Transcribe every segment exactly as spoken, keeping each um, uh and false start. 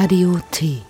Radio T.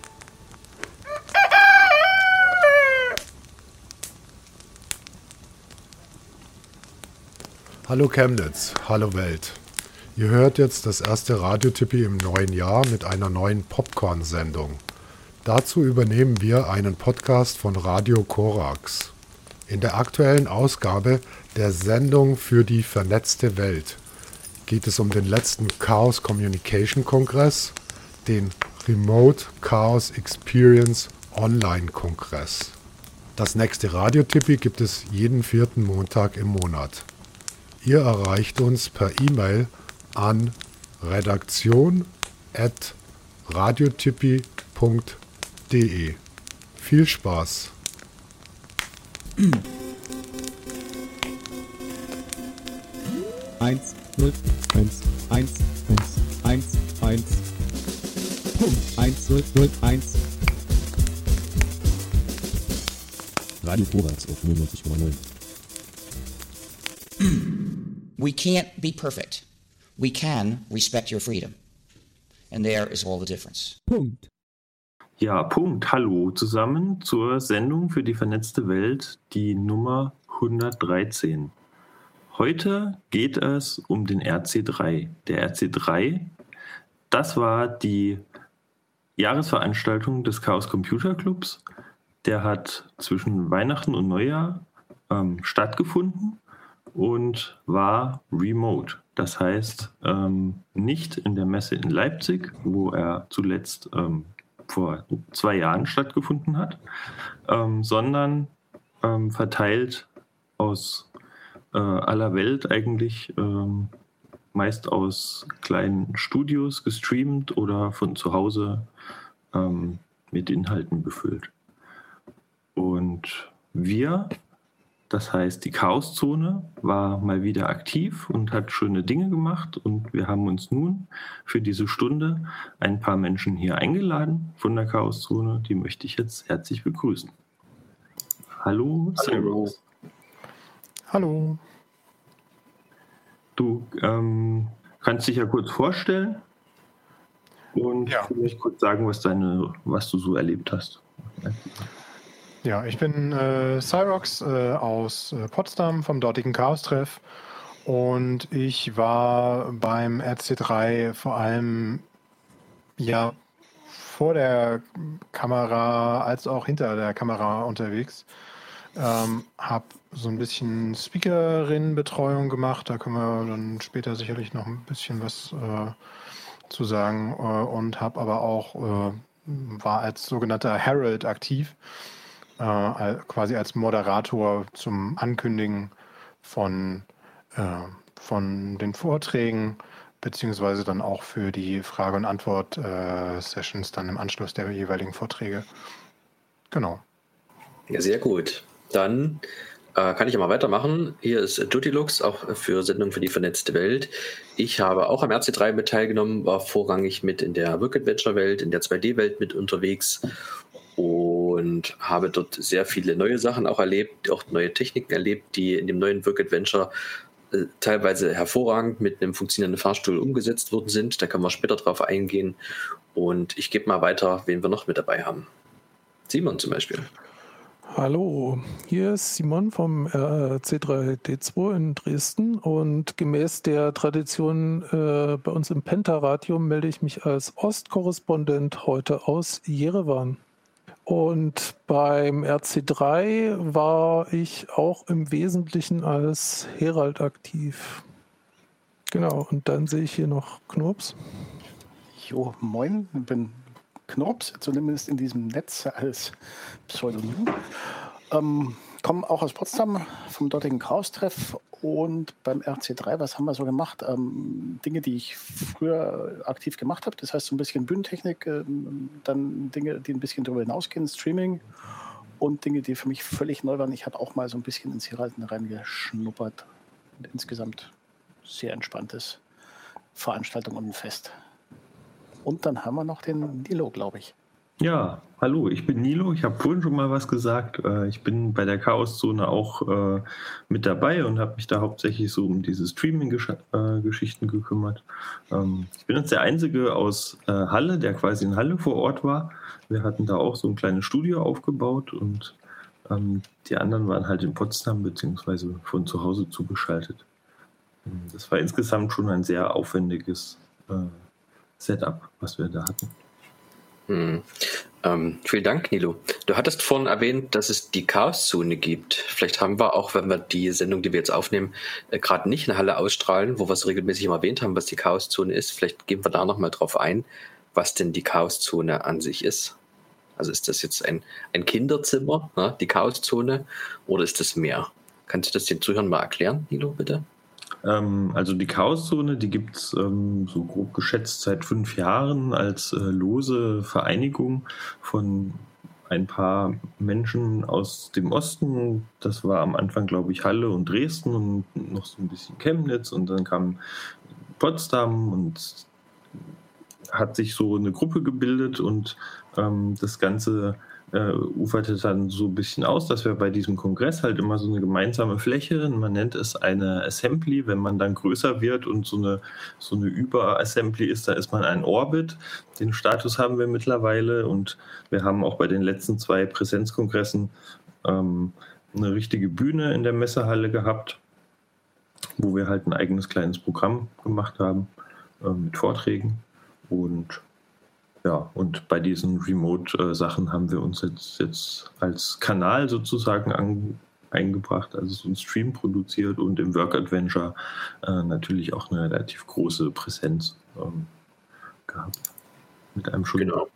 Hallo Chemnitz, hallo Welt. Ihr hört jetzt das erste Radiotippi im neuen Jahr mit einer neuen Popcorn-Sendung. Dazu übernehmen wir einen Podcast von Radio Korax. In der aktuellen Ausgabe der Sendung für die vernetzte Welt geht es um den letzten Chaos Communication Kongress, den Remote Chaos Experience Online Kongress. Das nächste Radiotippi gibt es jeden vierten Montag im Monat. Ihr erreicht uns per E-Mail an redaktion at radiotippi punkt de. Viel Spaß! Eins, null, eins, eins, eins, eins, eins. Punkt. Eins, null, null, eins. Radio Korax auf neunundneunzig Komma neun. We can't be perfect. We can respect your freedom. And there is all the difference. Punkt. Ja, Punkt. Hallo zusammen zur Sendung für die vernetzte Welt, die Nummer hundertdreizehn. Heute geht es um den R C drei. Der R C drei, das war die Jahresveranstaltung des Chaos Computer Clubs. Der hat zwischen Weihnachten und Neujahr ähm, stattgefunden und war remote. Das heißt, ähm, nicht in der Messe in Leipzig, wo er zuletzt ähm, vor zwei Jahren stattgefunden hat, ähm, sondern ähm, verteilt aus äh, aller Welt eigentlich, ähm, meist aus kleinen Studios gestreamt oder von zu Hause ähm, mit Inhalten befüllt. Und wir, das heißt die Chaoszone, war mal wieder aktiv und hat schöne Dinge gemacht, und wir haben uns nun für diese Stunde ein paar Menschen hier eingeladen von der Chaoszone, die möchte ich jetzt herzlich begrüßen. Hallo, Hallo. Hallo. Du ähm, kannst dich ja kurz vorstellen und Ja. vielleicht kurz sagen, was, deine, was du so erlebt hast. Ja, ich bin äh, Cyrox äh, aus äh, Potsdam vom dortigen Chaos-Treff, und ich war beim R C drei vor allem ja vor der Kamera als auch hinter der Kamera unterwegs. Ähm, habe so ein bisschen Speakerin-Betreuung gemacht, da können wir dann später sicherlich noch ein bisschen was äh, zu sagen, äh, und habe aber auch äh, war als sogenannter Herald aktiv. Äh, quasi als Moderator zum Ankündigen von, äh, von den Vorträgen, beziehungsweise dann auch für die Frage- und Antwort-Sessions dann im Anschluss der jeweiligen Vorträge. Genau. Ja, sehr gut. Dann äh, kann ich ja mal weitermachen. Hier ist Dutilux, auch für Sendung für die vernetzte Welt. Ich habe auch am R C drei mit teilgenommen, war vorrangig mit in der Work-Adventure-Welt, in der zwei D-Welt mit unterwegs und habe dort sehr viele neue Sachen auch erlebt, auch neue Techniken erlebt, die in dem neuen Work-Adventure äh, teilweise hervorragend mit einem funktionierenden Fahrstuhl umgesetzt worden sind. Da können wir später drauf eingehen. Und ich gebe mal weiter, wen wir noch mit dabei haben. Simon zum Beispiel. Hallo, hier ist Simon vom R C drei D zwei in Dresden, und gemäß der Tradition äh, bei uns im Penta-Radio melde ich mich als Ostkorrespondent heute aus Jerewan. Und beim R C drei war ich auch im Wesentlichen als Herald aktiv. Genau, und dann sehe ich hier noch Knurps. Jo, moin, ich bin Knurps, zumindest in diesem Netz als Pseudonym. Ähm, komme auch aus Potsdam, vom dortigen Chaos-Treff, und beim R C drei, was haben wir so gemacht? Ähm, Dinge, die ich früher aktiv gemacht habe, das heißt so ein bisschen Bühnentechnik, ähm, dann Dinge, die ein bisschen darüber hinausgehen, Streaming, und Dinge, die für mich völlig neu waren. Ich habe auch mal so ein bisschen ins Heralden reingeschnuppert, und insgesamt sehr entspanntes Veranstaltung und ein Fest. Und dann haben wir noch den Nilo, glaube ich. Ja, hallo, ich bin Nilo. Ich habe vorhin schon mal was gesagt. Ich bin bei der Chaoszone auch mit dabei und habe mich da hauptsächlich so um diese Streaming-Geschichten gekümmert. Ich bin jetzt der Einzige aus Halle, der quasi in Halle vor Ort war. Wir hatten da auch so ein kleines Studio aufgebaut und die anderen waren halt in Potsdam beziehungsweise von zu Hause zugeschaltet. Das war insgesamt schon ein sehr aufwendiges Setup, was wir da hatten. Hm. Ähm, vielen Dank, Nilo. Du hattest vorhin erwähnt, dass es die Chaoszone gibt. Vielleicht haben wir auch, wenn wir die Sendung, die wir jetzt aufnehmen, äh, gerade nicht in Halle ausstrahlen, wo wir es regelmäßig immer erwähnt haben, was die Chaoszone ist. Vielleicht gehen wir da nochmal drauf ein, was denn die Chaoszone an sich ist. Also ist das jetzt ein, ein Kinderzimmer, ne, die Chaoszone, oder ist das mehr? Kannst du das den Zuhörern mal erklären, Nilo, bitte? Also die Chaoszone, die gibt es ähm, so grob geschätzt seit fünf Jahren als äh, lose Vereinigung von ein paar Menschen aus dem Osten. Das war am Anfang, glaube ich, Halle und Dresden und noch so ein bisschen Chemnitz und dann kam Potsdam und hat sich so eine Gruppe gebildet und ähm, das Ganze Uh, uferte dann so ein bisschen aus, dass wir bei diesem Kongress halt immer so eine gemeinsame Fläche, man nennt es eine Assembly, wenn man dann größer wird und so eine, so eine Über-Assembly ist, da ist man ein Orbit. Den Status haben wir mittlerweile und wir haben auch bei den letzten zwei Präsenzkongressen ähm, eine richtige Bühne in der Messehalle gehabt, wo wir halt ein eigenes kleines Programm gemacht haben äh, mit Vorträgen und ja, und bei diesen Remote-Sachen äh, haben wir uns jetzt, jetzt als Kanal sozusagen an, eingebracht, also so einen Stream produziert und im Work Adventure äh, natürlich auch eine relativ große Präsenz ähm, gehabt. Mit einem schönen Genau.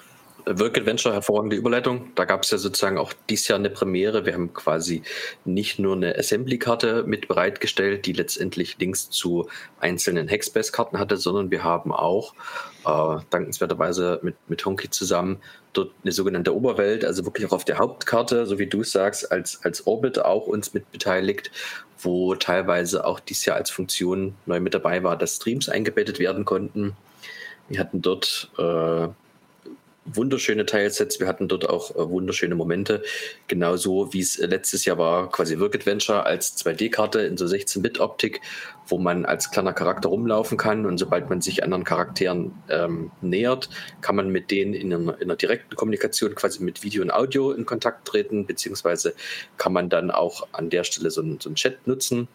Work Adventure, hervorragende Überleitung. Da gab es ja sozusagen auch dieses Jahr eine Premiere. Wir haben quasi nicht nur eine Assembly-Karte mit bereitgestellt, die letztendlich Links zu einzelnen Hackspace-Karten hatte, sondern wir haben auch äh, dankenswerterweise mit, mit Honky zusammen dort eine sogenannte Oberwelt, also wirklich auch auf der Hauptkarte, so wie du sagst, als, als Orbit auch uns mit beteiligt, wo teilweise auch dieses Jahr als Funktion neu mit dabei war, dass Streams eingebettet werden konnten. Wir hatten dort äh, wunderschöne Teilsets, wir hatten dort auch äh, wunderschöne Momente, genauso wie es äh, letztes Jahr war, quasi Work Adventure als zwei D-Karte in so sechzehn-Bit-Optik, wo man als kleiner Charakter rumlaufen kann und sobald man sich anderen Charakteren ähm, nähert, kann man mit denen in einer, in einer direkten Kommunikation quasi mit Video und Audio in Kontakt treten, beziehungsweise kann man dann auch an der Stelle so einen, so einen Chat nutzen,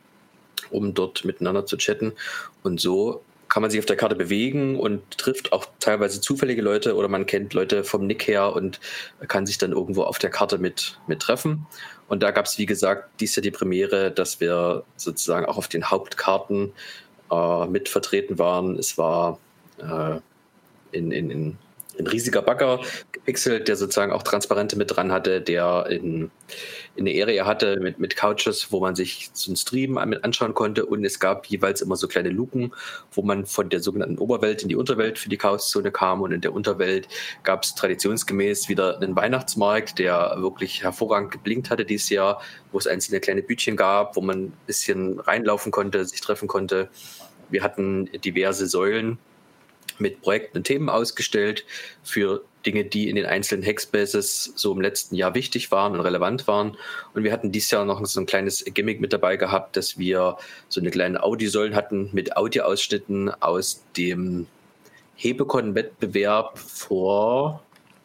um dort miteinander zu chatten und so kann man sich auf der Karte bewegen und trifft auch teilweise zufällige Leute oder man kennt Leute vom Nick her und kann sich dann irgendwo auf der Karte mit, mit treffen. Und da gab es, wie gesagt, dies Jahr die Premiere, dass wir sozusagen auch auf den Hauptkarten äh, mit vertreten waren. Es war äh, in, in, in ein riesiger Bagger gepixelt, der sozusagen auch Transparente mit dran hatte, der in, in eine Area hatte mit, mit Couches, wo man sich so einen Stream mit anschauen konnte und es gab jeweils immer so kleine Luken, wo man von der sogenannten Oberwelt in die Unterwelt für die Chaoszone kam und in der Unterwelt gab es traditionsgemäß wieder einen Weihnachtsmarkt, der wirklich hervorragend geblinkt hatte dieses Jahr, wo es einzelne kleine Bütchen gab, wo man ein bisschen reinlaufen konnte, sich treffen konnte. Wir hatten diverse Säulen mit Projekten und Themen ausgestellt für Dinge, die in den einzelnen Hackspaces so im letzten Jahr wichtig waren und relevant waren. Und wir hatten dieses Jahr noch so ein kleines Gimmick mit dabei gehabt, dass wir so eine kleine Audiosäulen hatten mit Audioausschnitten aus dem Hebecon-Wettbewerb vor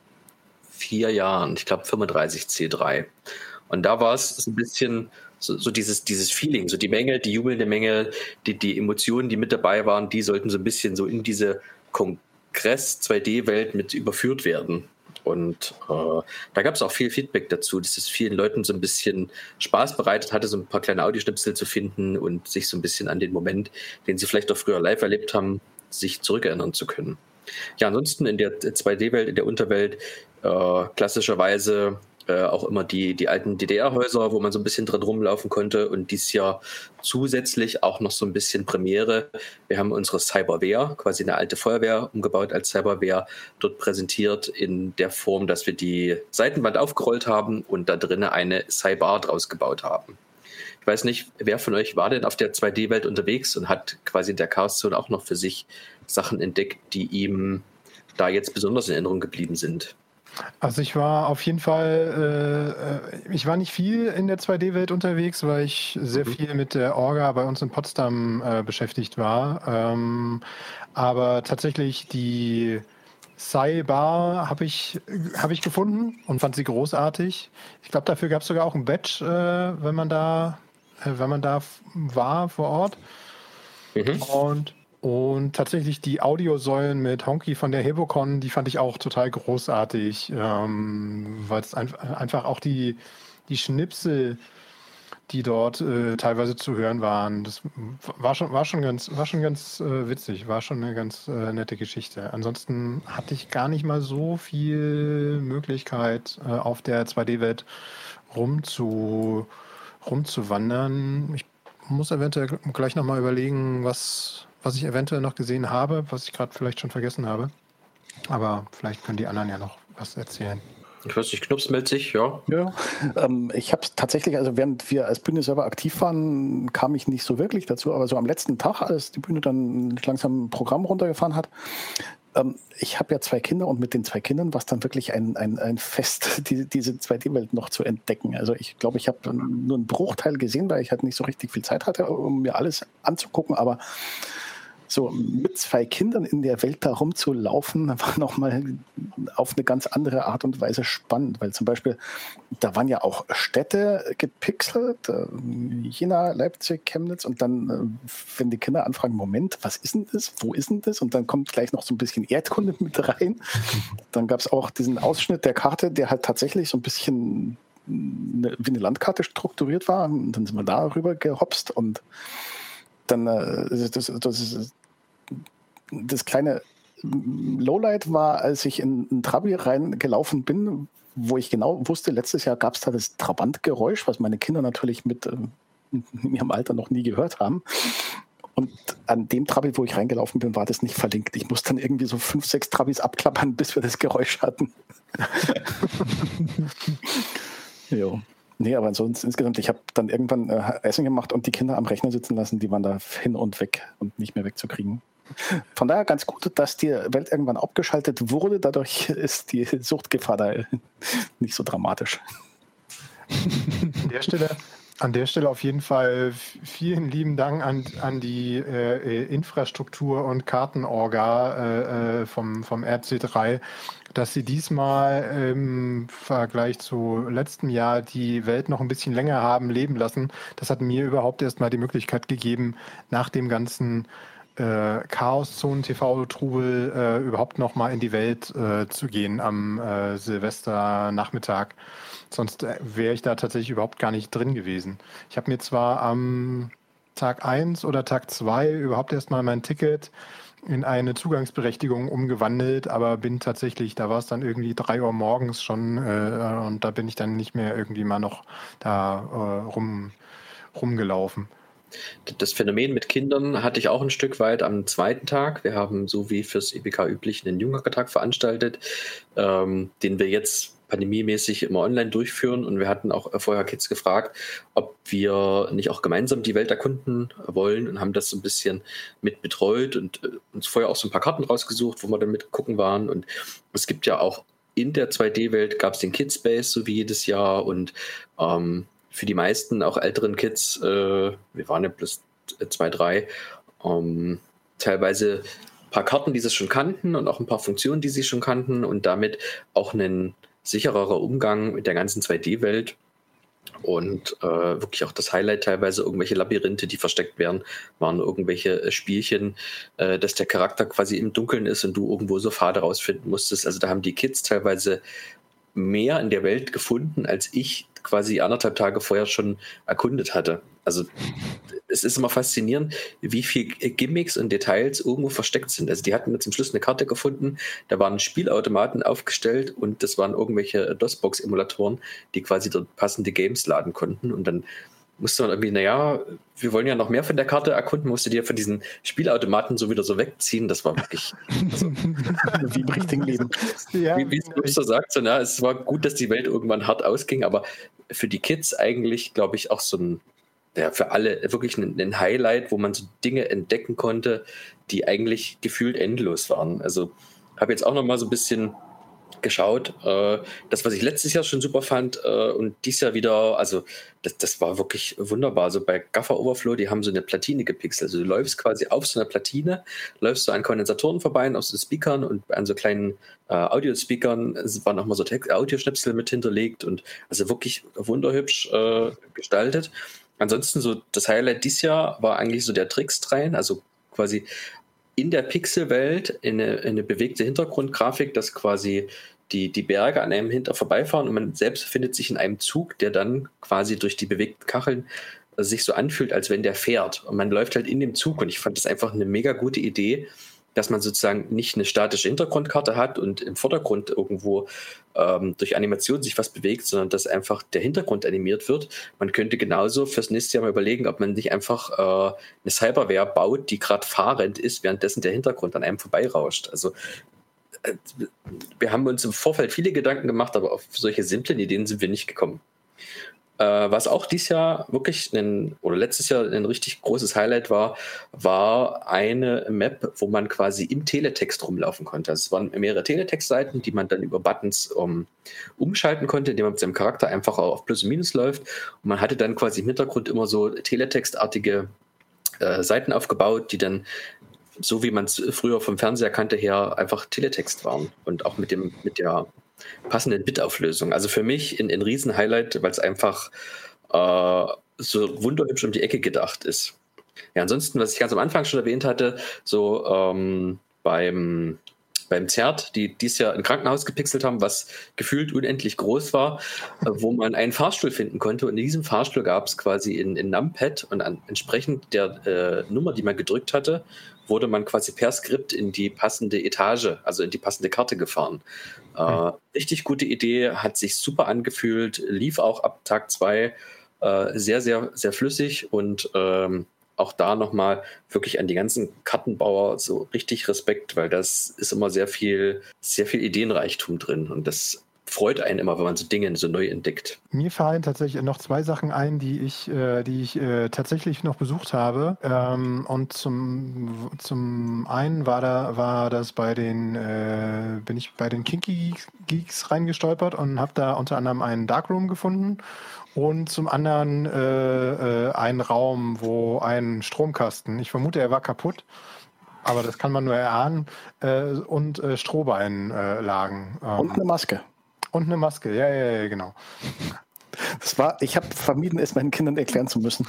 vier Jahren, ich glaube fünfunddreißig C drei. Und da war es ein bisschen so, so dieses, dieses Feeling, so die Menge, die jubelnde Menge, die, die Emotionen, die mit dabei waren, die sollten so ein bisschen so in diese Kongress-zwei D-Welt mit überführt werden. Und äh, da gab es auch viel Feedback dazu, dass es vielen Leuten so ein bisschen Spaß bereitet hatte, so ein paar kleine Audioschnipsel zu finden und sich so ein bisschen an den Moment, den sie vielleicht auch früher live erlebt haben, sich zurückerinnern zu können. Ja, ansonsten in der zwei D-Welt, in der Unterwelt, äh, klassischerweise äh, auch immer die, die alten D D R-Häuser, wo man so ein bisschen drin rumlaufen konnte und dieses Jahr zusätzlich auch noch so ein bisschen Premiere. Wir haben unsere Cyberwehr, quasi eine alte Feuerwehr, umgebaut als Cyberwehr, dort präsentiert in der Form, dass wir die Seitenwand aufgerollt haben und da drinnen eine Cyber draus gebaut haben. Ich weiß nicht, wer von euch war denn auf der zwei D-Welt unterwegs und hat quasi in der Chaoszone auch noch für sich Sachen entdeckt, die ihm da jetzt besonders in Erinnerung geblieben sind? Also ich war auf jeden Fall, äh, ich war nicht viel in der zwei D-Welt unterwegs, weil ich sehr Mhm. viel mit der Orga bei uns in Potsdam äh, beschäftigt war. Ähm, aber tatsächlich die Sci-Bar habe ich, hab ich gefunden und fand sie großartig. Ich glaube, dafür gab es sogar auch ein Badge, äh, wenn man da, äh, wenn man da f- war vor Ort. Mhm. Und, und tatsächlich die Audiosäulen mit Honky von der Hebocon, die fand ich auch total großartig, ähm, weil es einf einfach auch die, die Schnipsel, die dort äh, teilweise zu hören waren, das war schon, war schon ganz, war schon ganz äh, witzig, war schon eine ganz äh, nette Geschichte. Ansonsten hatte ich gar nicht mal so viel Möglichkeit, äh, auf der zwei D-Welt rumzu, rumzuwandern. Ich muss eventuell gleich nochmal überlegen, was, was ich eventuell noch gesehen habe, was ich gerade vielleicht schon vergessen habe. Aber vielleicht können die anderen ja noch was erzählen. Ich weiß nicht, Knups meldet sich, ja. Ja, ähm, ich habe es tatsächlich, also während wir als Bühne selber aktiv waren, kam ich nicht so wirklich dazu, aber so am letzten Tag, als die Bühne dann langsam ein Programm runtergefahren hat, ähm, ich habe ja zwei Kinder und mit den zwei Kindern war es dann wirklich ein, ein, ein Fest, die, diese zwei D-Welt noch zu entdecken. Also ich glaube, ich habe nur einen Bruchteil gesehen, weil ich halt nicht so richtig viel Zeit hatte, um mir alles anzugucken, aber so mit zwei Kindern in der Welt da rumzulaufen, war nochmal auf eine ganz andere Art und Weise spannend, weil zum Beispiel, da waren ja auch Städte gepixelt, äh, Jena, Leipzig, Chemnitz und dann, äh, wenn die Kinder anfragen, Moment, was ist denn das, wo ist denn das? Und dann kommt gleich noch so ein bisschen Erdkunde mit rein. Dann gab es auch diesen Ausschnitt der Karte, der halt tatsächlich so ein bisschen eine, wie eine Landkarte strukturiert war. Und dann sind wir da rüber gehopst und dann äh, das, das, ist, das kleine Lowlight war, als ich in ein Trabi reingelaufen bin, wo ich genau wusste, letztes Jahr gab es da das Trabantgeräusch, was meine Kinder natürlich mit äh, in ihrem Alter noch nie gehört haben. Und an dem Trabi, wo ich reingelaufen bin, war das nicht verlinkt. Ich musste dann irgendwie so fünf, sechs Trabis abklappern, bis wir das Geräusch hatten. Jo. Nee, aber ansonsten insgesamt, ich habe dann irgendwann äh, Essen gemacht und die Kinder am Rechner sitzen lassen, die waren da hin und weg und nicht mehr wegzukriegen. Von daher ganz gut, dass die Welt irgendwann abgeschaltet wurde, dadurch ist die Suchtgefahr da nicht so dramatisch. An der Stelle, an der Stelle auf jeden Fall vielen lieben Dank an, an die äh, Infrastruktur- und Kartenorga äh, vom, vom R C drei, dass sie diesmal im Vergleich zu letztem Jahr die Welt noch ein bisschen länger haben leben lassen. Das hat mir überhaupt erstmal die Möglichkeit gegeben, nach dem ganzen äh, Chaoszonen-T V-Trubel äh, überhaupt noch mal in die Welt äh, zu gehen am äh, Silvesternachmittag. Sonst äh, wäre ich da tatsächlich überhaupt gar nicht drin gewesen. Ich habe mir zwar am Tag eins oder Tag zwei überhaupt erstmal mein Ticket in eine Zugangsberechtigung umgewandelt, aber bin tatsächlich, da war es dann irgendwie drei Uhr morgens schon äh, und da bin ich dann nicht mehr irgendwie mal noch da äh, rum, rumgelaufen. Das Phänomen mit Kindern hatte ich auch ein Stück weit am zweiten Tag. Wir haben, so wie fürs E B K üblich, einen Junghackertag veranstaltet, ähm, den wir jetzt pandemiemäßig immer online durchführen. Und wir hatten auch vorher Kids gefragt, ob wir nicht auch gemeinsam die Welt erkunden wollen und haben das so ein bisschen mit betreut und äh, uns vorher auch so ein paar Karten rausgesucht, wo wir dann mit gucken waren. Und es gibt ja auch in der zwei D-Welt gab es den Kidspace, so wie jedes Jahr. Und ähm, für die meisten, auch älteren Kids, äh, wir waren ja plus zwei, drei, ähm, teilweise ein paar Karten, die sie schon kannten und auch ein paar Funktionen, die sie schon kannten und damit auch ein sichererer Umgang mit der ganzen zwei D-Welt und äh, wirklich auch das Highlight teilweise irgendwelche Labyrinthe, die versteckt werden, waren irgendwelche äh, Spielchen, äh, dass der Charakter quasi im Dunkeln ist und du irgendwo so Pfade rausfinden musstest. Also da haben die Kids teilweise mehr in der Welt gefunden, als ich quasi anderthalb Tage vorher schon erkundet hatte. Also es ist immer faszinierend, wie viel Gimmicks und Details irgendwo versteckt sind. Also die hatten mir zum Schluss eine Karte gefunden, da waren Spielautomaten aufgestellt und das waren irgendwelche DOS-Box-Emulatoren, die quasi dort passende Games laden konnten und dann musste man irgendwie, naja, wir wollen ja noch mehr von der Karte erkunden, musste die ja von diesen Spielautomaten so wieder so wegziehen. Das war wirklich also, wie im richtigen Leben. Ja, wie wie es so sagt, so, na, es war gut, dass die Welt irgendwann hart ausging, aber für die Kids eigentlich, glaube ich, auch so ein, ja, für alle wirklich ein, ein Highlight, wo man so Dinge entdecken konnte, die eigentlich gefühlt endlos waren. Also habe jetzt auch noch mal so ein bisschen geschaut. Äh, das, was ich letztes Jahr schon super fand äh, und dieses Jahr wieder, also das, das war wirklich wunderbar. Also bei Gaffer Overflow, die haben so eine Platine gepixelt. Also du läufst quasi auf so einer Platine, läufst so an Kondensatoren vorbei, auf so Speakern und an so kleinen äh, Audio-Speakern waren auch mal so Audioschnipsel mit hinterlegt und also wirklich wunderhübsch äh, gestaltet. Ansonsten so das Highlight dieses Jahr war eigentlich so der Trickstrain, also quasi in der Pixelwelt in eine, in eine bewegte Hintergrundgrafik, dass quasi die, die Berge an einem hinter vorbeifahren und man selbst befindet sich in einem Zug, der dann quasi durch die bewegten Kacheln äh, sich so anfühlt, als wenn der fährt. Und man läuft halt in dem Zug und ich fand das einfach eine mega gute Idee, dass man sozusagen nicht eine statische Hintergrundkarte hat und im Vordergrund irgendwo ähm, durch Animation sich was bewegt, sondern dass einfach der Hintergrund animiert wird. Man könnte genauso fürs nächste Jahr mal überlegen, ob man nicht einfach äh, eine Cyberware baut, die gerade fahrend ist, währenddessen der Hintergrund an einem vorbeirauscht. Also äh, wir haben uns im Vorfeld viele Gedanken gemacht, aber auf solche simplen Ideen sind wir nicht gekommen. Äh, was auch dieses Jahr wirklich, ein, oder letztes Jahr ein richtig großes Highlight war, war eine Map, wo man quasi im Teletext rumlaufen konnte. Also es waren mehrere Teletext-Seiten, die man dann über Buttons um, umschalten konnte, indem man mit seinem Charakter einfach auf Plus und Minus läuft. Und man hatte dann quasi im Hintergrund immer so teletextartige äh, Seiten aufgebaut, die dann, so wie man es früher vom Fernseher kannte her, einfach Teletext waren. Und auch mit dem, mit der passenden Bitauflösung. Also für mich ein, ein Riesen-Highlight, weil es einfach äh, so wunderhübsch um die Ecke gedacht ist. Ja, ansonsten, was ich ganz am Anfang schon erwähnt hatte, so ähm, beim, beim Z E R T, die dieses Jahr ein Krankenhaus gepixelt haben, was gefühlt unendlich groß war, äh, wo man einen Fahrstuhl finden konnte. Und in diesem Fahrstuhl gab es quasi in, in Numpad und an, entsprechend der äh, Nummer, die man gedrückt hatte, wurde man quasi per Skript in die passende Etage, also in die passende Karte gefahren. Äh, richtig gute Idee, hat sich super angefühlt, lief auch ab Tag zwei äh, sehr, sehr, sehr flüssig und ähm, auch da nochmal wirklich an die ganzen Kartenbauer so richtig Respekt, weil das ist immer sehr viel, sehr viel Ideenreichtum drin und das freut einen immer, wenn man so Dinge so neu entdeckt. Mir fallen tatsächlich noch zwei Sachen ein, die ich, äh, die ich äh, tatsächlich noch besucht habe. Ähm, und zum, zum einen war da war das bei den äh, bin ich bei den Kinky Geeks reingestolpert und habe da unter anderem einen Darkroom gefunden und zum anderen äh, äh, einen Raum, wo ein Stromkasten, ich vermute, er war kaputt, aber das kann man nur erahnen, äh, und äh, Strohballen äh, lagen. Ähm, Und eine Maske. Und eine Maske, ja, ja, ja, genau. Das war, ich habe vermieden, es meinen Kindern erklären zu müssen.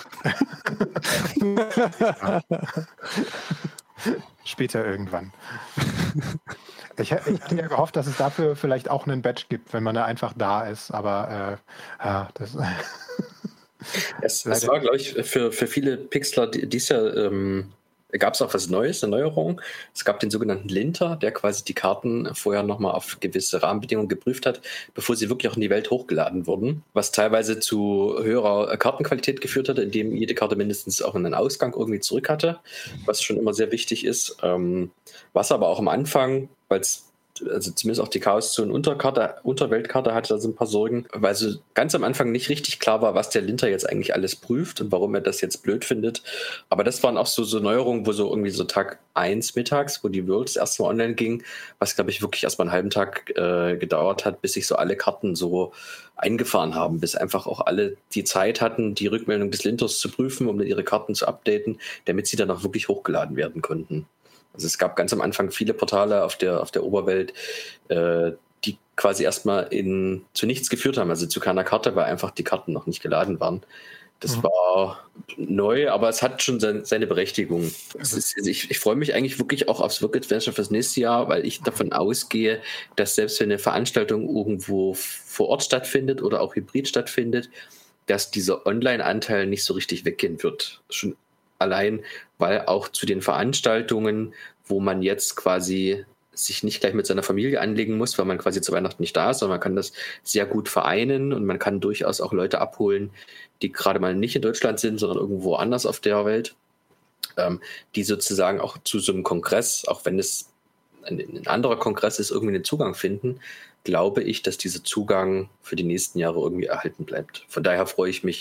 Später irgendwann. Ich, ich hatte ja gehofft, dass es dafür vielleicht auch einen Badge gibt, wenn man da einfach da ist, aber äh, ja, das... Es, es war, glaube ich, für, für viele Pixler dies Jahr ähm, gab es auch was Neues, eine Neuerung. Es gab den sogenannten Linter, der quasi die Karten vorher nochmal auf gewisse Rahmenbedingungen geprüft hat, bevor sie wirklich auch in die Welt hochgeladen wurden, was teilweise zu höherer Kartenqualität geführt hatte, indem jede Karte mindestens auch einen Ausgang irgendwie zurück hatte, was schon immer sehr wichtig ist. Ähm, was aber auch am Anfang, weil es also zumindest auch die Chaos-Zone Unterkarte, Unterweltkarte hatte da so ein paar Sorgen, weil so ganz am Anfang nicht richtig klar war, was der Linter jetzt eigentlich alles prüft und warum er das jetzt blöd findet. Aber das waren auch so, so Neuerungen, wo so irgendwie so Tag eins mittags, wo die World das erste Mal online ging, was glaube ich wirklich erst mal einen halben Tag äh, gedauert hat, bis sich so alle Karten so eingefahren haben, bis einfach auch alle die Zeit hatten, die Rückmeldung des Linters zu prüfen, um dann ihre Karten zu updaten, damit sie dann auch wirklich hochgeladen werden konnten. Also es gab ganz am Anfang viele Portale auf der, auf der Oberwelt, äh, die quasi erstmal in, zu nichts geführt haben, also zu keiner Karte, weil einfach die Karten noch nicht geladen waren. Das mhm. war neu, aber es hat schon sein, seine Berechtigung. Es ist, also ich, ich freue mich eigentlich wirklich auch aufs Work Adventure fürs nächste Jahr, weil ich davon ausgehe, dass selbst wenn eine Veranstaltung irgendwo vor Ort stattfindet oder auch hybrid stattfindet, dass dieser Online-Anteil nicht so richtig weggehen wird. Schon allein, weil auch zu den Veranstaltungen, wo man jetzt quasi sich nicht gleich mit seiner Familie anlegen muss, weil man quasi zu Weihnachten nicht da ist, sondern man kann das sehr gut vereinen und man kann durchaus auch Leute abholen, die gerade mal nicht in Deutschland sind, sondern irgendwo anders auf der Welt, ähm, die sozusagen auch zu so einem Kongress, auch wenn es ein, ein anderer Kongress ist, irgendwie einen Zugang finden, glaube ich, dass dieser Zugang für die nächsten Jahre irgendwie erhalten bleibt. Von daher freue ich mich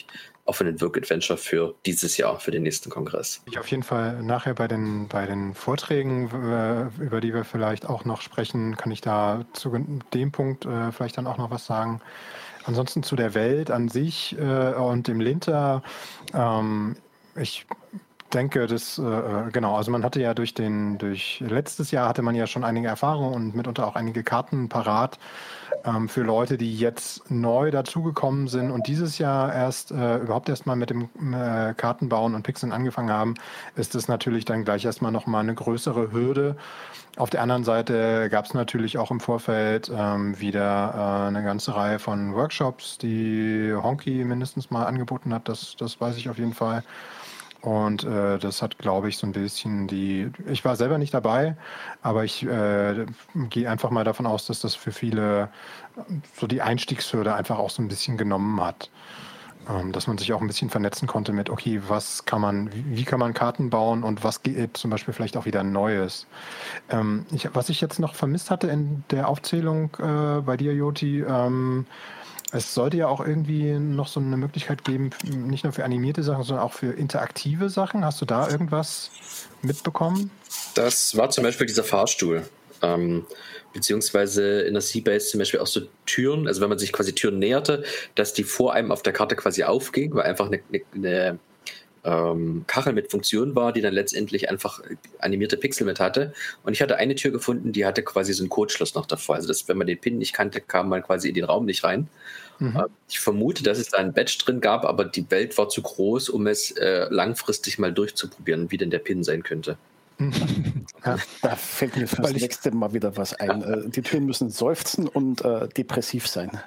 offenen Work-Adventure für dieses Jahr, für den nächsten Kongress. Ich auf jeden Fall nachher bei den, bei den Vorträgen, äh, über die wir vielleicht auch noch sprechen, kann ich da zu dem Punkt äh, vielleicht dann auch noch was sagen. Ansonsten zu der Welt an sich äh, und dem Linter. Ähm, ich denke, das, äh, genau, also man hatte ja durch den, durch letztes Jahr hatte man ja schon einige Erfahrungen und mitunter auch einige Karten parat ähm, für Leute, die jetzt neu dazugekommen sind und dieses Jahr erst äh, überhaupt erstmal mit dem äh, Kartenbauen und Pixeln angefangen haben, ist das natürlich dann gleich erstmal nochmal eine größere Hürde. Auf der anderen Seite gab es natürlich auch im Vorfeld ähm, wieder äh, eine ganze Reihe von Workshops, die Honky mindestens mal angeboten hat, das, das weiß ich auf jeden Fall. Und äh, das hat, glaube ich, so ein bisschen die, ich war selber nicht dabei, aber ich äh, gehe einfach mal davon aus, dass das für viele so die Einstiegshürde einfach auch so ein bisschen genommen hat. Ähm, dass man sich auch ein bisschen vernetzen konnte mit, okay, was kann man, wie kann man Karten bauen und was geht zum Beispiel vielleicht auch wieder Neues. Ähm, ich, was ich jetzt noch vermisst hatte in der Aufzählung äh, bei dir, Joti, ähm, es sollte ja auch irgendwie noch so eine Möglichkeit geben, nicht nur für animierte Sachen, sondern auch für interaktive Sachen. Hast du da irgendwas mitbekommen? Das war zum Beispiel dieser Fahrstuhl. Ähm, beziehungsweise in der Seabase zum Beispiel auch so Türen, also wenn man sich quasi Türen näherte, dass die vor einem auf der Karte quasi aufging, weil einfach eine, eine, eine ähm, Kachel mit Funktion war, die dann letztendlich einfach animierte Pixel mit hatte. Und ich hatte eine Tür gefunden, die hatte quasi so ein Codeschloss noch davor. Also dass, wenn man den Pin nicht kannte, kam man quasi in den Raum nicht rein. Mhm. Ich vermute, dass es da ein Badge drin gab, aber die Welt war zu groß, um es äh, langfristig mal durchzuprobieren, wie denn der Pin sein könnte. Ja, da fällt mir fürs nächste Mal wieder was ein. Äh, die Türen müssen seufzen und äh, depressiv sein.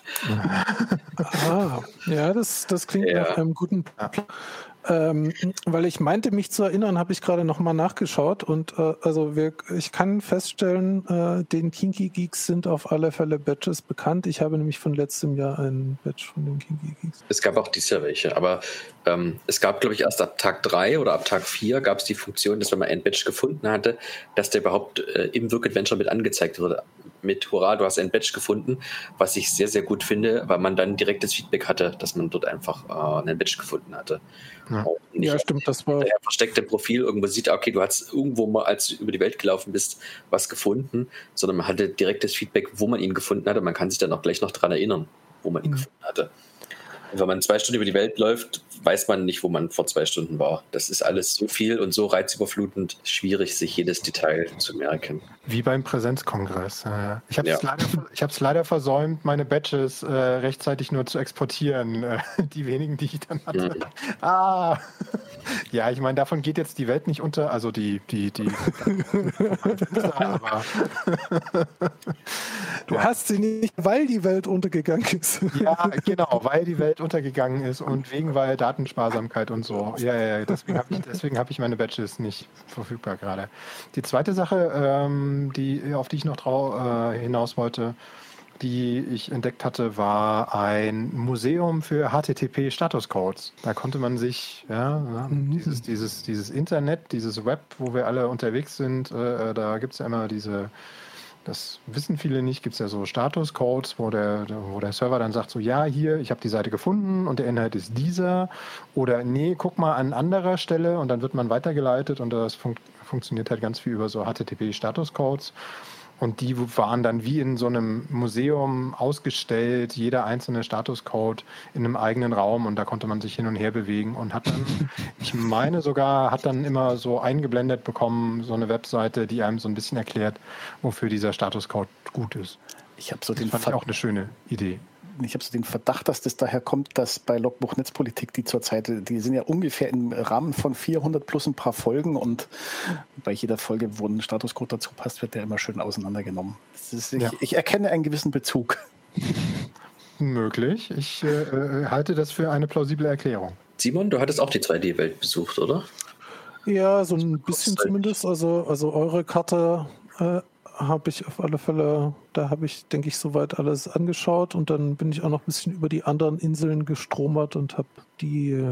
Ah, ja, das, das klingt ja. nach einem guten Plan. Ähm, weil ich meinte, mich zu erinnern, habe ich gerade nochmal nachgeschaut und äh, also wir, ich kann feststellen, äh, den Kinky Geeks sind auf alle Fälle Badges bekannt. Ich habe nämlich von letztem Jahr einen Badge von den Kinky Geeks. Es gab auch dieses Jahr welche, aber ähm, es gab, glaube ich, erst ab Tag drei oder ab Tag vier gab es die Funktion, dass wenn man einen Badge gefunden hatte, dass der überhaupt äh, im Work-Adventure mit angezeigt wurde. Mit Hurra, du hast einen Badge gefunden, was ich sehr, sehr gut finde, weil man dann direktes Feedback hatte, dass man dort einfach äh, einen Badge gefunden hatte. Ja, ja stimmt, das war... Der versteckte Profil irgendwo sieht, okay, du hast irgendwo mal, als du über die Welt gelaufen bist, was gefunden, sondern man hatte direktes Feedback, wo man ihn gefunden hatte. Man kann sich dann auch gleich noch daran erinnern, wo man ihn mhm. gefunden hatte. Und wenn man zwei Stunden über die Welt läuft, weiß man nicht, wo man vor zwei Stunden war. Das ist alles so viel und so reizüberflutend, schwierig, sich jedes Detail zu merken. Wie beim Präsenzkongress. Ich habe es ja. leider, leider versäumt, meine Badges äh, rechtzeitig nur zu exportieren. Äh, die wenigen, die ich dann hatte. Mhm. Ah! Ja, ich meine, davon geht jetzt die Welt nicht unter. Also die... die, die aber du ja. hast sie nicht, weil die Welt untergegangen ist. Ja, genau, weil die Welt untergegangen ist und wegen weil Datensparsamkeit und so. Ja, ja, deswegen habe ich, deswegen hab ich meine Badges nicht verfügbar gerade. Die zweite Sache, ähm, die, auf die ich noch trau, äh, hinaus wollte, die ich entdeckt hatte, war ein Museum für H T T P-Statuscodes. Da konnte man sich, ja, ja mhm. dieses, dieses, dieses Internet, dieses Web, wo wir alle unterwegs sind, äh, da gibt es ja immer diese... Das wissen viele nicht, gibt es ja so Statuscodes, wo der, wo der Server dann sagt so, ja, hier, ich habe die Seite gefunden und der Inhalt ist dieser. Oder nee, guck mal an anderer Stelle und dann wird man weitergeleitet und das fun- funktioniert halt ganz viel über so H T T P-Statuscodes. Und die waren dann wie in so einem Museum ausgestellt, jeder einzelne Statuscode in einem eigenen Raum und da konnte man sich hin und her bewegen und hat dann, ich meine sogar, hat dann immer so eingeblendet bekommen, so eine Webseite, die einem so ein bisschen erklärt, wofür dieser Statuscode gut ist. Ich habe so den das fand Ver- ich auch eine schöne Idee. Ich habe so den Verdacht, dass das daher kommt, dass bei Logbuch Netzpolitik die zurzeit, die sind ja ungefähr im Rahmen von vierhundert plus ein paar Folgen und bei jeder Folge, wo ein Statuscode dazu passt, wird der immer schön auseinandergenommen. Das ist, ich, ja. ich erkenne einen gewissen Bezug. Möglich. Ich äh, halte das für eine plausible Erklärung. Simon, du hattest auch die zwei D-Welt besucht, oder? Ja, so ein bisschen zumindest. Also, also eure Karte äh, habe ich auf alle Fälle, da habe ich, denke ich, soweit alles angeschaut und dann bin ich auch noch ein bisschen über die anderen Inseln gestromert und habe die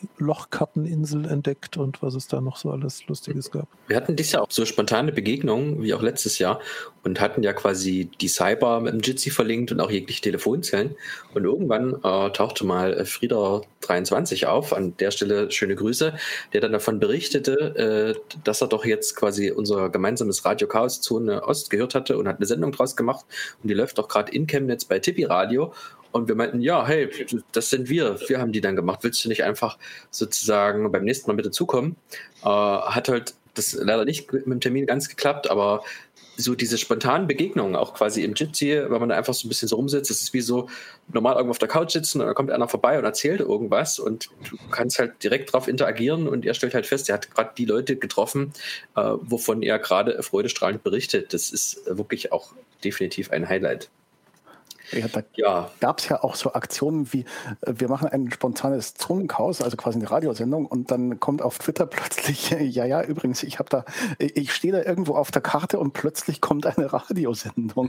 Lochkarteninsel entdeckt und was es da noch so alles Lustiges gab. Wir hatten dieses Jahr auch so spontane Begegnungen, wie auch letztes Jahr, und hatten ja quasi die Cyber mit dem Jitsi verlinkt und auch jegliche Telefonzellen. Und irgendwann äh, tauchte mal Frieder dreiundzwanzig auf, an der Stelle schöne Grüße, der dann davon berichtete, äh, dass er doch jetzt quasi unser gemeinsames Radio Chaos Zone Ost gehört hatte und hat eine Sendung draus gemacht. Und die läuft doch gerade in Chemnitz bei Tipi Radio. Und wir meinten, ja, hey, das sind wir. Wir haben die dann gemacht. Willst du nicht einfach sozusagen beim nächsten Mal mit dazukommen? Äh, hat halt das leider nicht mit dem Termin ganz geklappt, aber so diese spontanen Begegnungen, auch quasi im Jitsi, weil man da einfach so ein bisschen so rumsitzt, das ist wie so normal irgendwo auf der Couch sitzen und dann kommt einer vorbei und erzählt irgendwas und du kannst halt direkt drauf interagieren und er stellt halt fest, er hat gerade die Leute getroffen, äh, wovon er gerade freudestrahlend berichtet. Das ist wirklich auch definitiv ein Highlight. Ja, da Ja. gab es ja auch so Aktionen wie, äh, wir machen ein spontanes Zonenchaos, also quasi eine Radiosendung, und dann kommt auf Twitter plötzlich, ja, ja, übrigens, ich habe da, ich stehe da irgendwo auf der Karte und plötzlich kommt eine Radiosendung.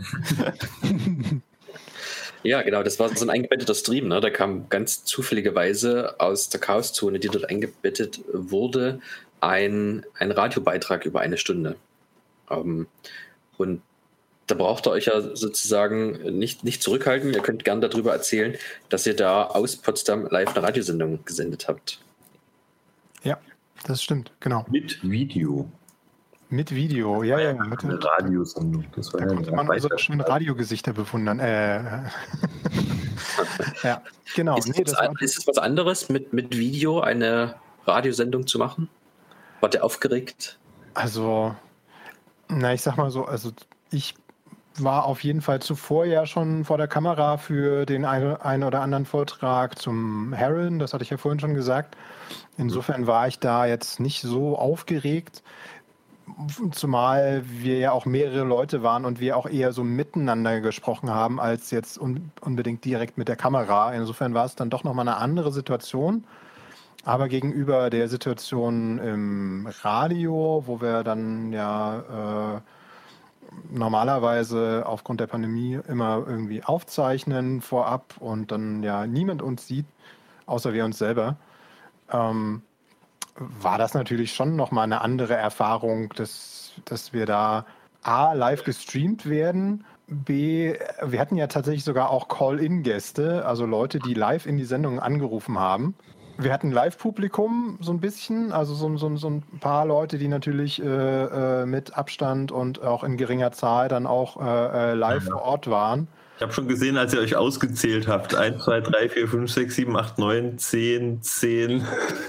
Ja, genau, das war so ein eingebetteter Stream, ne? Da kam ganz zufälligerweise aus der Chaoszone, die dort eingebettet wurde, ein, ein Radiobeitrag über eine Stunde. Ähm, und da braucht ihr euch ja sozusagen nicht, nicht zurückhalten. Ihr könnt gern darüber erzählen, dass ihr da aus Potsdam live eine Radiosendung gesendet habt. Ja, das stimmt, genau. Mit Video. Mit Video, ja, ja. Mit, Eine Radiosendung. Das war da ja konnte eine man unsere Weiter- schönen Radiogesichter bewundern. Äh, ja, genau. Ist, Nee, es, das war, ist es was anderes, mit, mit Video eine Radiosendung zu machen? Wart ihr aufgeregt? also, na, ich sag mal so, also ich war auf jeden Fall zuvor ja schon vor der Kamera für den einen ein oder anderen Vortrag zum Heron, das hatte ich ja vorhin schon gesagt. Insofern war ich da jetzt nicht so aufgeregt, zumal wir ja auch mehrere Leute waren und wir auch eher so miteinander gesprochen haben, als jetzt un unbedingt direkt mit der Kamera. Insofern war es dann doch nochmal eine andere Situation. Aber gegenüber der Situation im Radio, wo wir dann ja äh, normalerweise aufgrund der Pandemie immer irgendwie aufzeichnen vorab und dann ja niemand uns sieht, außer wir uns selber, ähm, war das natürlich schon nochmal eine andere Erfahrung, dass, dass wir da A, live gestreamt werden, B, wir hatten ja tatsächlich sogar auch Call-in-Gäste, also Leute, die live in die Sendung angerufen haben. Wir hatten Live-Publikum so ein bisschen, also so, so, so ein paar Leute, die natürlich äh, äh, mit Abstand und auch in geringer Zahl dann auch äh, äh, live Ja. vor Ort waren. Ich habe schon gesehen, als ihr euch ausgezählt habt. eins, zwei, drei, vier, fünf, sechs, sieben, acht, neun, zehn, zehn.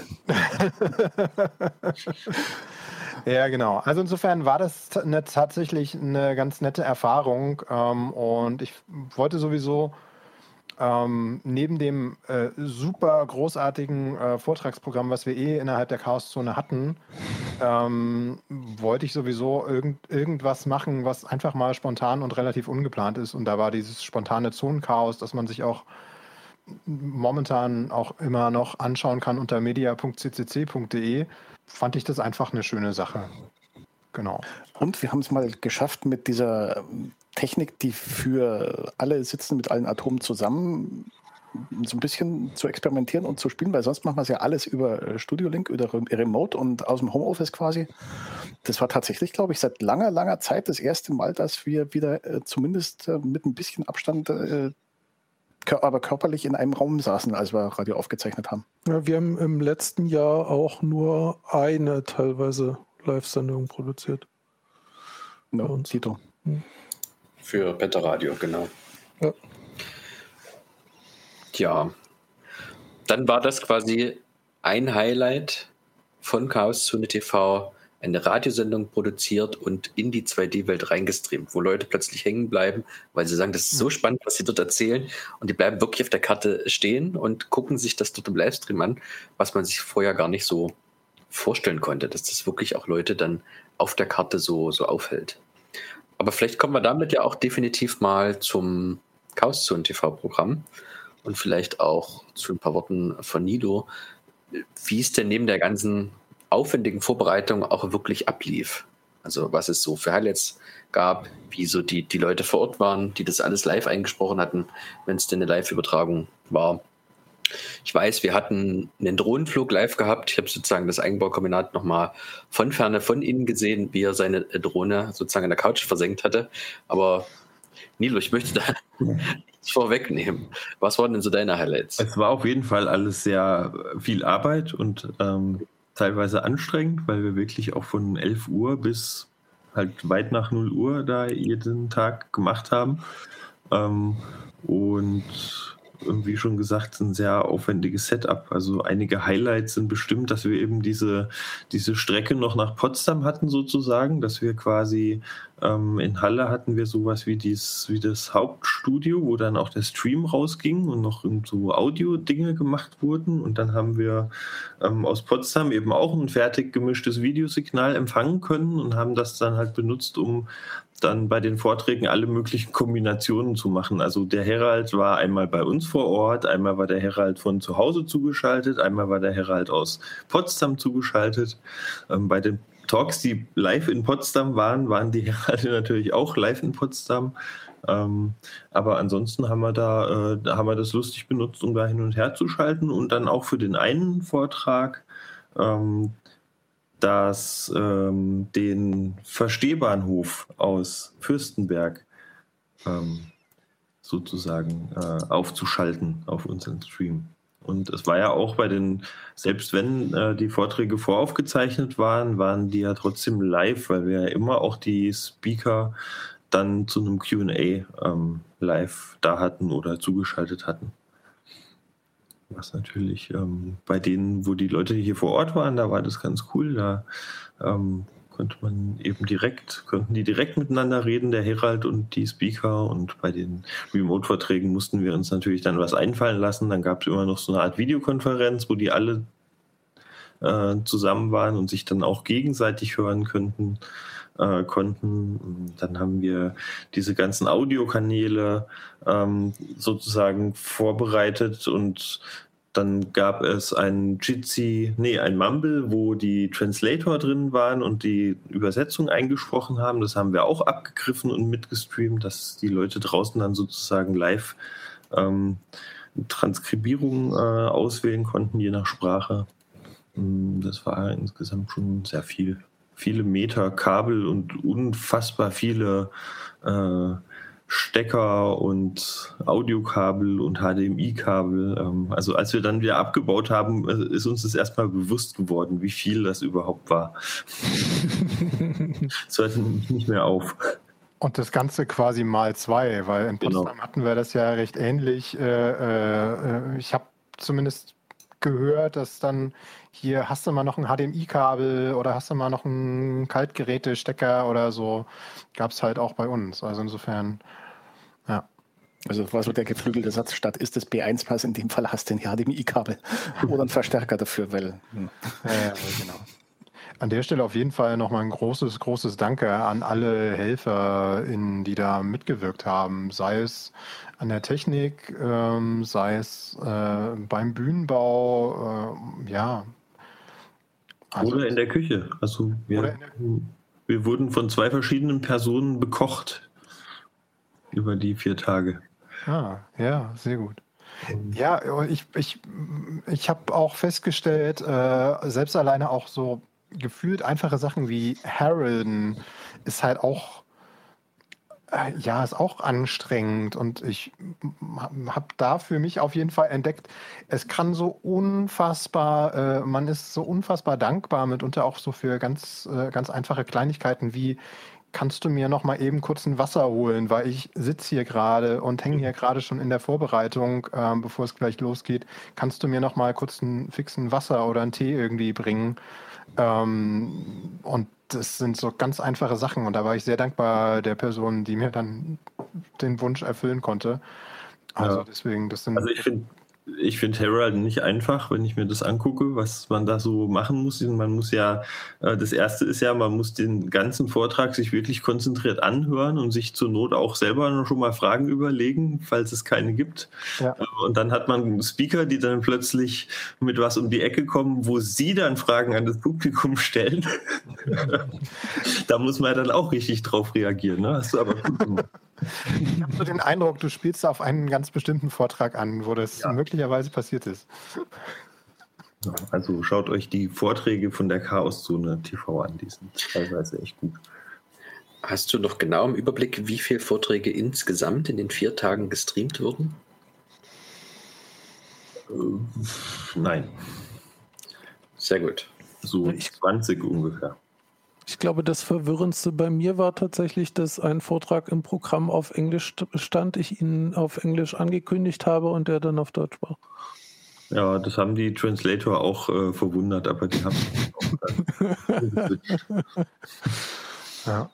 Ja, genau. Also insofern war das t- eine, tatsächlich eine ganz nette Erfahrung ähm, und ich wollte sowieso ähm, neben dem äh, super großartigen äh, Vortragsprogramm, was wir eh innerhalb der Chaoszone hatten, ähm, wollte ich sowieso irgend, irgendwas machen, was einfach mal spontan und relativ ungeplant ist. Und da war dieses spontane Zonenchaos, das man sich auch momentan auch immer noch anschauen kann unter media punkt c c c punkt d e, fand ich das einfach eine schöne Sache. Genau. Und wir haben es mal geschafft mit dieser Technik, die für alle sitzen, mit allen Atomen zusammen, so ein bisschen zu experimentieren und zu spielen, weil sonst machen wir es ja alles über Studio Link, über Remote und aus dem Homeoffice quasi. Das war tatsächlich, glaube ich, seit langer, langer Zeit das erste Mal, dass wir wieder äh, zumindest äh, mit ein bisschen Abstand, äh, kör aber körperlich in einem Raum saßen, als wir Radio aufgezeichnet haben. Ja, wir haben im letzten Jahr auch nur eine teilweise Live-Sendung produziert. No, Bei uns. Tito. Für Penta Radio, genau. Ja. Ja, dann war das quasi ein Highlight von Chaoszone T V, eine Radiosendung produziert und in die zwei D-Welt reingestreamt, wo Leute plötzlich hängen bleiben, weil sie sagen, das ist so spannend, was sie dort erzählen, und die bleiben wirklich auf der Karte stehen und gucken sich das dort im Livestream an, was man sich vorher gar nicht so vorstellen konnte, dass das wirklich auch Leute dann auf der Karte so, so aufhält. Aber vielleicht kommen wir damit ja auch definitiv mal zum Chaoszone T V-Programm und vielleicht auch zu ein paar Worten von Nido, wie es denn neben der ganzen aufwendigen Vorbereitung auch wirklich ablief. Also was es so für Highlights gab, wie so die, die Leute vor Ort waren, die das alles live eingesprochen hatten, wenn es denn eine Live-Übertragung war. Ich weiß, wir hatten einen Drohnenflug live gehabt. Ich habe sozusagen das Eigenbaukombinat nochmal von Ferne von innen gesehen, wie er seine Drohne sozusagen an der Couch versenkt hatte. Aber Nilo, ich möchte da nichts vorwegnehmen. Was waren denn so deine Highlights? Es war auf jeden Fall alles sehr viel Arbeit und ähm, teilweise anstrengend, weil wir wirklich auch von elf Uhr bis halt weit nach null Uhr da jeden Tag gemacht haben. Ähm, und wie schon gesagt, ein sehr aufwendiges Setup. Also einige Highlights sind bestimmt, dass wir eben diese, diese Strecke noch nach Potsdam hatten sozusagen, dass wir quasi ähm, in Halle hatten wir sowas wie, dies, wie das Hauptstudio, wo dann auch der Stream rausging und noch so Audio-Dinge gemacht wurden. Und dann haben wir ähm, aus Potsdam eben auch ein fertig gemischtes Videosignal empfangen können und haben das dann halt benutzt, um dann bei den Vorträgen alle möglichen Kombinationen zu machen. Also der Herald war einmal bei uns vor Ort, einmal war der Herald von zu Hause zugeschaltet, einmal war der Herald aus Potsdam zugeschaltet. Ähm, bei den Talks, die live in Potsdam waren, waren die Heralde natürlich auch live in Potsdam. Ähm, aber ansonsten haben wir da, äh, da haben wir das lustig benutzt, um da hin und her zu schalten und dann auch für den einen Vortrag ähm, dass ähm, den Verstehbahnhof aus Fürstenberg ähm, sozusagen äh, aufzuschalten auf unseren Stream. Und es war ja auch bei den, selbst wenn äh, die Vorträge voraufgezeichnet waren, waren die ja trotzdem live, weil wir ja immer auch die Speaker dann zu einem Q und A ähm, live da hatten oder zugeschaltet hatten. Was natürlich ähm, bei denen, wo die Leute hier vor Ort waren, da war das ganz cool. Da ähm, konnte man eben direkt, konnten die direkt miteinander reden, der Herald und die Speaker. Und bei den Remote-Vorträgen mussten wir uns natürlich dann was einfallen lassen. Dann gab es immer noch so eine Art Videokonferenz, wo die alle äh, zusammen waren und sich dann auch gegenseitig hören könnten. Äh, konnten. Dann haben wir diese ganzen Audiokanäle ähm, sozusagen vorbereitet und dann gab es ein Jitsi, nee, ein Mumble, wo die Translator drin waren und die Übersetzung eingesprochen haben. Das haben wir auch abgegriffen und mitgestreamt, dass die Leute draußen dann sozusagen live ähm, Transkribierungen äh, auswählen konnten, je nach Sprache. Das war insgesamt schon sehr viel. Viele Meter Kabel und unfassbar viele äh, Stecker und Audiokabel und H D M I-Kabel. Ähm, also als wir dann wieder abgebaut haben, ist uns das erstmal bewusst geworden, wie viel das überhaupt war. Es hörte nicht mehr auf. Und das Ganze quasi mal zwei, weil in Potsdam genau. hatten wir das ja recht ähnlich. Äh, äh, ich habe zumindest gehört, dass dann hier hast du mal noch ein H D M I-Kabel oder hast du mal noch einen Kaltgerätestecker oder so. Gab es halt auch bei uns. Also insofern, ja. Also war so der geflügelte Satz, statt ist das B eins Pass, in dem Fall hast du ein H D M I-Kabel oder einen Verstärker dafür, weil... Hm. Ja, ja, genau. An der Stelle auf jeden Fall nochmal ein großes, großes Danke an alle HelferInnen, die da mitgewirkt haben. Sei es an der Technik, ähm, sei es äh, beim Bühnenbau, äh, ja. Also, oder in der Küche. Also wir, der... wir wurden von zwei verschiedenen Personen bekocht über die vier Tage. Ah, ja, sehr gut. Ja, ich, ich, ich habe auch festgestellt, äh, selbst alleine auch so gefühlt einfache Sachen wie Heralden ist halt auch, äh, ja, ist auch anstrengend und ich habe da für mich auf jeden Fall entdeckt, es kann so unfassbar, äh, man ist so unfassbar dankbar mitunter auch so für ganz, äh, ganz einfache Kleinigkeiten wie, kannst du mir noch mal eben kurz ein Wasser holen, weil ich sitze hier gerade und hänge hier gerade schon in der Vorbereitung, ähm, bevor es gleich losgeht, kannst du mir noch mal kurz einen fixen Wasser oder einen Tee irgendwie bringen? Ähm, und das sind so ganz einfache Sachen und da war ich sehr dankbar der Person, die mir dann den Wunsch erfüllen konnte. Also ja. deswegen, das sind... Also ich finde Ich finde Herald nicht einfach, wenn ich mir das angucke, was man da so machen muss. Man muss ja, das erste ist ja, man muss den ganzen Vortrag sich wirklich konzentriert anhören und sich zur Not auch selber schon mal Fragen überlegen, falls es keine gibt. Ja. Und dann hat man Speaker, die dann plötzlich mit was um die Ecke kommen, wo sie dann Fragen an das Publikum stellen. Da muss man dann auch richtig drauf reagieren. Ne? Hast du aber gut gemacht. Ich habe so den Eindruck, du spielst auf einen ganz bestimmten Vortrag an, wo das ja. möglicherweise passiert ist. Also schaut euch die Vorträge von der Chaoszone T V an, die sind teilweise echt gut. Hast du noch genau im Überblick, wie viele Vorträge insgesamt in den vier Tagen gestreamt wurden? Äh, nein. Sehr gut. So zwanzig ungefähr. Ich glaube, das Verwirrendste bei mir war tatsächlich, dass ein Vortrag im Programm auf Englisch stand, ich ihn auf Englisch angekündigt habe und der dann auf Deutsch war. Ja, das haben die Translator auch äh, verwundert, aber die haben auch ja.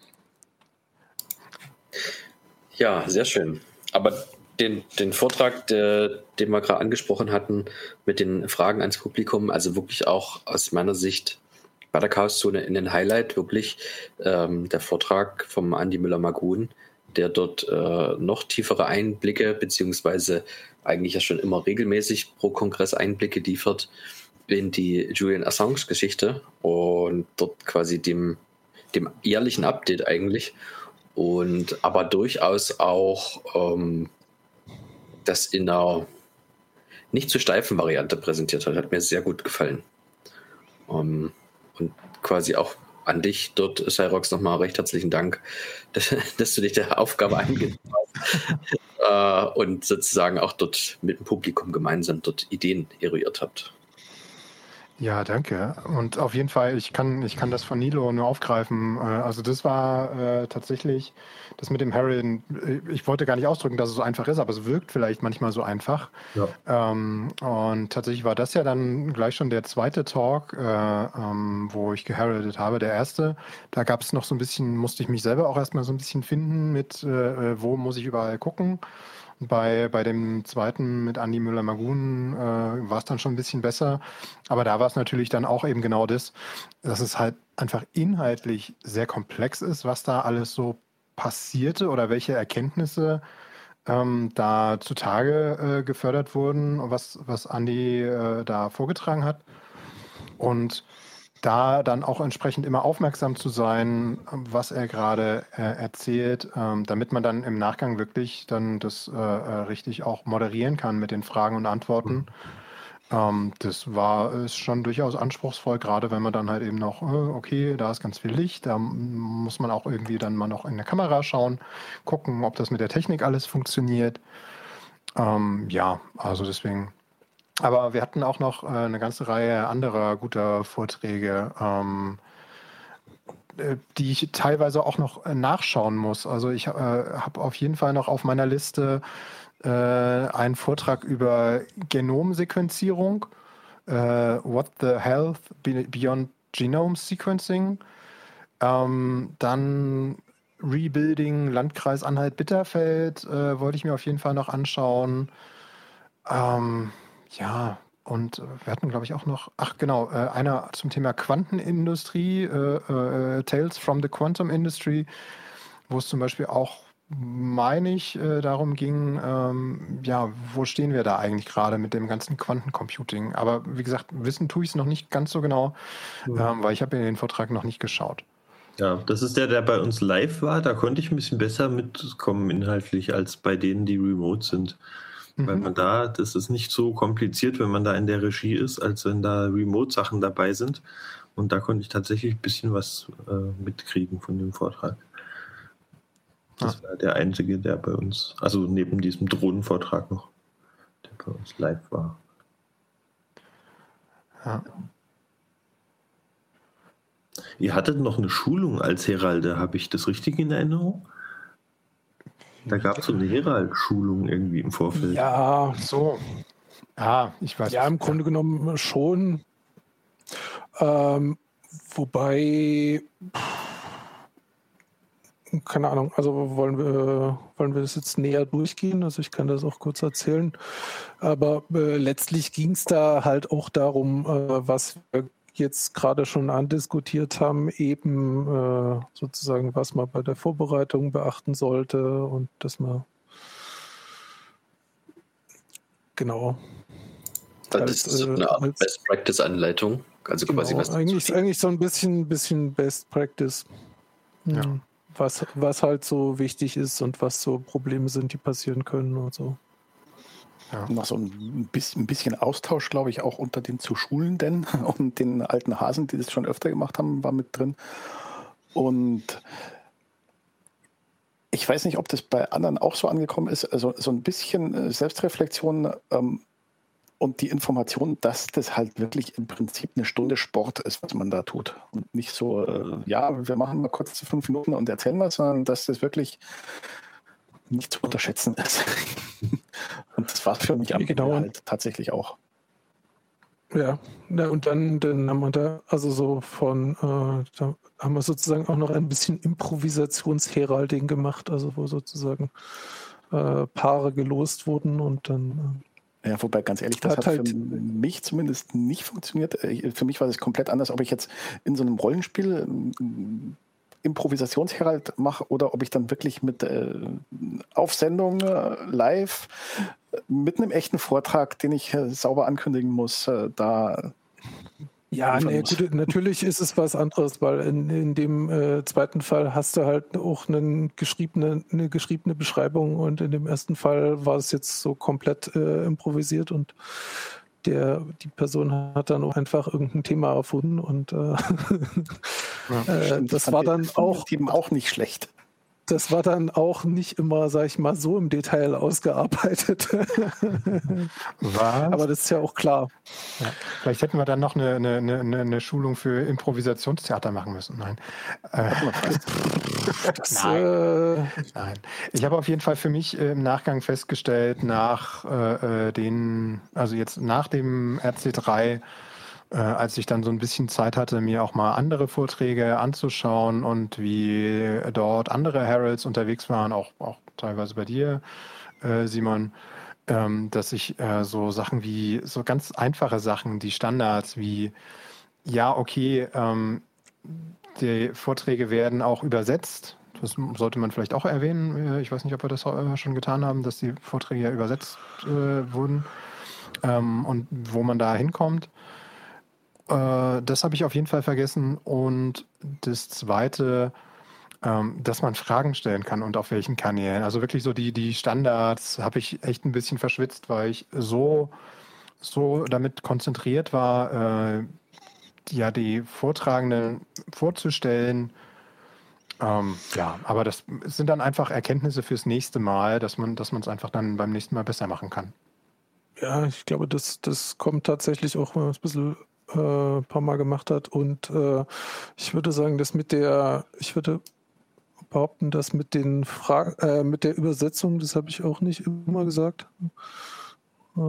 ja, sehr schön. Aber den, den Vortrag, der, den wir gerade angesprochen hatten, mit den Fragen ans Publikum, also wirklich auch aus meiner Sicht bei der Chaoszone in den Highlight, wirklich ähm, der Vortrag vom Andi Müller-Magun, der dort äh, noch tiefere Einblicke, beziehungsweise eigentlich ja schon immer regelmäßig pro Kongress Einblicke liefert in die Julian Assange-Geschichte und dort quasi dem, dem jährlichen Update eigentlich und aber durchaus auch ähm, das in einer nicht zu steifen Variante präsentiert hat. Hat mir sehr gut gefallen. Um, und quasi auch an dich dort, Cyrox, nochmal recht herzlichen Dank, dass, dass du dich der Aufgabe angenommen hast äh, und sozusagen auch dort mit dem Publikum gemeinsam dort Ideen eruiert habt. Ja, danke. Und auf jeden Fall, ich kann, ich kann das von Nilo nur aufgreifen. Also das war äh, tatsächlich, das mit dem Heroin, ich wollte gar nicht ausdrücken, dass es so einfach ist, aber es wirkt vielleicht manchmal so einfach. Ja. Ähm, und tatsächlich war das ja dann gleich schon der zweite Talk, äh, ähm, wo ich geheraldet habe. Der erste, da gab es noch so ein bisschen, musste ich mich selber auch erstmal so ein bisschen finden mit, äh, wo muss ich überall gucken. Bei, bei dem zweiten mit Andi Müller-Magun äh, war es dann schon ein bisschen besser. Aber da war es natürlich dann auch eben genau das, dass es halt einfach inhaltlich sehr komplex ist, was da alles so passierte oder welche Erkenntnisse ähm, da zutage äh, gefördert wurden, was, was Andi äh, da vorgetragen hat. Und da dann auch entsprechend immer aufmerksam zu sein, was er gerade äh, erzählt, ähm, damit man dann im Nachgang wirklich dann das äh, richtig auch moderieren kann mit den Fragen und Antworten. Ähm, das war ist schon durchaus anspruchsvoll, gerade wenn man dann halt eben noch, äh, okay, da ist ganz viel Licht, da muss man auch irgendwie dann mal noch in der Kamera schauen, gucken, ob das mit der Technik alles funktioniert. Ähm, ja, also deswegen... Aber wir hatten auch noch äh, eine ganze Reihe anderer guter Vorträge, ähm, äh, die ich teilweise auch noch äh, nachschauen muss. Also ich äh, habe auf jeden Fall noch auf meiner Liste äh, einen Vortrag über Genomsequenzierung, äh, What the Health Beyond Genome Sequencing, ähm, dann Rebuilding Landkreis Anhalt-Bitterfeld äh, wollte ich mir auf jeden Fall noch anschauen. Ähm, Ja, und wir hatten, glaube ich, auch noch, ach genau, äh, einer zum Thema Quantenindustrie, äh, äh, Tales from the Quantum Industry, wo es zum Beispiel auch, meine ich, äh, darum ging, ähm, ja, wo stehen wir da eigentlich gerade mit dem ganzen Quantencomputing? Aber wie gesagt, wissen tue ich es noch nicht ganz so genau, mhm. ähm, weil ich habe in den Vortrag noch nicht geschaut. Ja, das ist der, der bei uns live war. Da konnte ich ein bisschen besser mitkommen inhaltlich als bei denen, die remote sind. Weil man da, das ist nicht so kompliziert, wenn man da in der Regie ist, als wenn da Remote-Sachen dabei sind. Und da konnte ich tatsächlich ein bisschen was äh, mitkriegen von dem Vortrag. Das ah. war der einzige, der bei uns, also neben diesem Drohnenvortrag noch, der bei uns live war. Ja. Ihr hattet noch eine Schulung als Heralde, habe ich das richtig in Erinnerung? Da gab es so eine Herald-Schulung irgendwie im Vorfeld. Ja, so. Ah, ich weiß. Ja, im Grunde genommen schon. Ähm, wobei, keine Ahnung, also wollen wir, wollen wir das jetzt näher durchgehen? Also ich kann das auch kurz erzählen. Aber äh, letztlich ging es da halt auch darum, äh, was wir jetzt gerade schon andiskutiert haben, eben äh, sozusagen, was man bei der Vorbereitung beachten sollte und dass man genau. Das halt, ist so eine Art als, Best-Practice-Anleitung. Also genau, quasi was eigentlich, eigentlich so ein bisschen, bisschen Best Practice. Ja. was, was halt so wichtig ist und was so Probleme sind, die passieren können und so. Ja. Noch so ein bisschen, ein bisschen Austausch, glaube ich, auch unter den zu Schulenden und den alten Hasen, die das schon öfter gemacht haben, war mit drin. Und ich weiß nicht, ob das bei anderen auch so angekommen ist, also so ein bisschen Selbstreflexion ähm, und die Information, dass das halt wirklich im Prinzip eine Stunde Sport ist, was man da tut. Und nicht so, äh, ja, wir machen mal kurz fünf Minuten und erzählen was, sondern dass das wirklich nicht zu unterschätzen ist. Und das war für mich am Ende genau. halt tatsächlich auch. Ja, ja, und dann, dann haben wir da, also so von, äh, da haben wir sozusagen auch noch ein bisschen Improvisationsheralding gemacht, also wo sozusagen äh, Paare gelost wurden und dann. Äh, ja, wobei ganz ehrlich, das hat, hat halt für mich zumindest nicht funktioniert. Für mich war das komplett anders, ob ich jetzt in so einem Rollenspiel Improvisationsherald mache oder ob ich dann wirklich mit äh, auf Sendung äh, live mit einem echten Vortrag, den ich äh, sauber ankündigen muss, äh, da ja, nee, gut, natürlich ist es was anderes, weil in, in dem äh, zweiten Fall hast du halt auch eine geschriebene, eine geschriebene Beschreibung und in dem ersten Fall war es jetzt so komplett äh, improvisiert und Der, die Person hat dann auch einfach irgendein Thema erfunden und äh, ja, äh, das war dann auch, auch nicht schlecht. Das war dann auch nicht immer, sag ich mal, so im Detail ausgearbeitet. Was? Aber das ist ja auch klar. Ja. Vielleicht hätten wir dann noch eine, eine, eine, eine Schulung für Improvisationstheater machen müssen. Nein. Äh, das, Nein. Äh, Nein. Ich habe auf jeden Fall für mich äh, im Nachgang festgestellt, nach äh, den, also jetzt nach dem R C drei, äh, als ich dann so ein bisschen Zeit hatte, mir auch mal andere Vorträge anzuschauen und wie dort andere Heralds unterwegs waren, auch, auch teilweise bei dir, äh, Simon, ähm, dass ich äh, so Sachen wie, so ganz einfache Sachen, die Standards wie, ja, okay, ähm, die Vorträge werden auch übersetzt. Das sollte man vielleicht auch erwähnen. Ich weiß nicht, ob wir das schon getan haben, dass die Vorträge ja übersetzt äh, wurden ähm, und wo man da hinkommt. Äh, das habe ich auf jeden Fall vergessen. Und das Zweite, ähm, dass man Fragen stellen kann und auf welchen Kanälen. Also wirklich so die, die Standards habe ich echt ein bisschen verschwitzt, weil ich so, so damit konzentriert war, äh, ja, die Vortragenden vorzustellen. Ähm, ja, aber das sind dann einfach Erkenntnisse fürs nächste Mal, dass man dass man es einfach dann beim nächsten Mal besser machen kann. Ja, ich glaube, das, das kommt tatsächlich auch, wenn man es ein bisschen äh, ein paar Mal gemacht hat. Und äh, ich würde sagen, dass mit der, ich würde behaupten, dass mit den Fragen, äh, mit der Übersetzung, das habe ich auch nicht immer gesagt. Äh,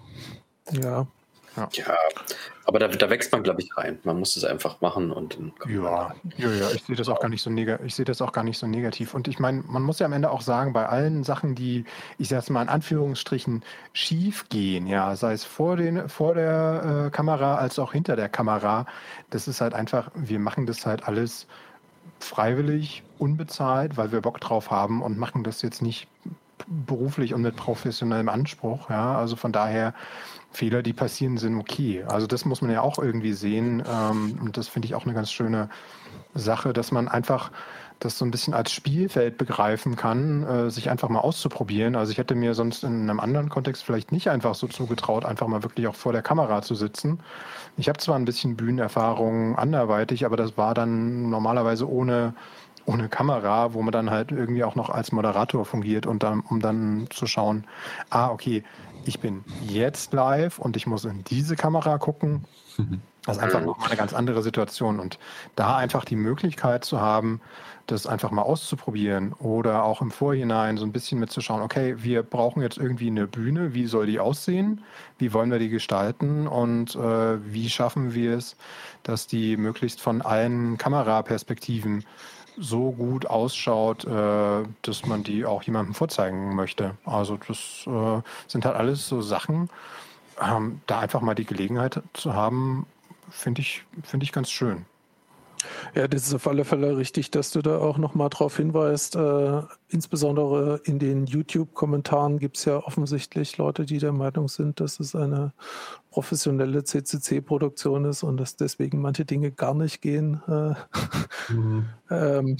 ja. Ja. ja, aber da, da wächst man, glaube ich, rein. Man muss es einfach machen und dann ja, ja, ja, ich sehe das auch gar nicht so negativ. Ich sehe das auch gar nicht so negativ. Und ich meine, man muss ja am Ende auch sagen, bei allen Sachen, die, ich sage es mal in Anführungsstrichen, schief gehen, ja, sei es vor den, vor der äh, Kamera als auch hinter der Kamera, das ist halt einfach, wir machen das halt alles freiwillig, unbezahlt, weil wir Bock drauf haben und machen das jetzt nicht beruflich und mit professionellem Anspruch, ja, also von daher Fehler, die passieren, sind okay. Also das muss man ja auch irgendwie sehen ähm, und das finde ich auch eine ganz schöne Sache, dass man einfach das so ein bisschen als Spielfeld begreifen kann, äh, sich einfach mal auszuprobieren. Also ich hätte mir sonst in einem anderen Kontext vielleicht nicht einfach so zugetraut, einfach mal wirklich auch vor der Kamera zu sitzen. Ich habe zwar ein bisschen Bühnenerfahrung anderweitig, aber das war dann normalerweise ohne ohne Kamera, wo man dann halt irgendwie auch noch als Moderator fungiert und dann, um dann zu schauen, ah, okay, ich bin jetzt live und ich muss in diese Kamera gucken. Das ist einfach nochmal eine ganz andere Situation und da einfach die Möglichkeit zu haben, das einfach mal auszuprobieren oder auch im Vorhinein so ein bisschen mitzuschauen, okay, wir brauchen jetzt irgendwie eine Bühne, wie soll die aussehen, wie wollen wir die gestalten und äh, wie schaffen wir es, dass die möglichst von allen Kameraperspektiven so gut ausschaut, äh, dass man die auch jemandem vorzeigen möchte. Also das äh, sind halt alles so Sachen, ähm, da einfach mal die Gelegenheit zu haben, finde ich, finde ich ganz schön. Ja, das ist auf alle Fälle richtig, dass du da auch nochmal drauf hinweist. Äh, insbesondere in den YouTube-Kommentaren gibt es ja offensichtlich Leute, die der Meinung sind, dass es eine professionelle C C C-Produktion ist und dass deswegen manche Dinge gar nicht gehen. Äh, mhm. ähm,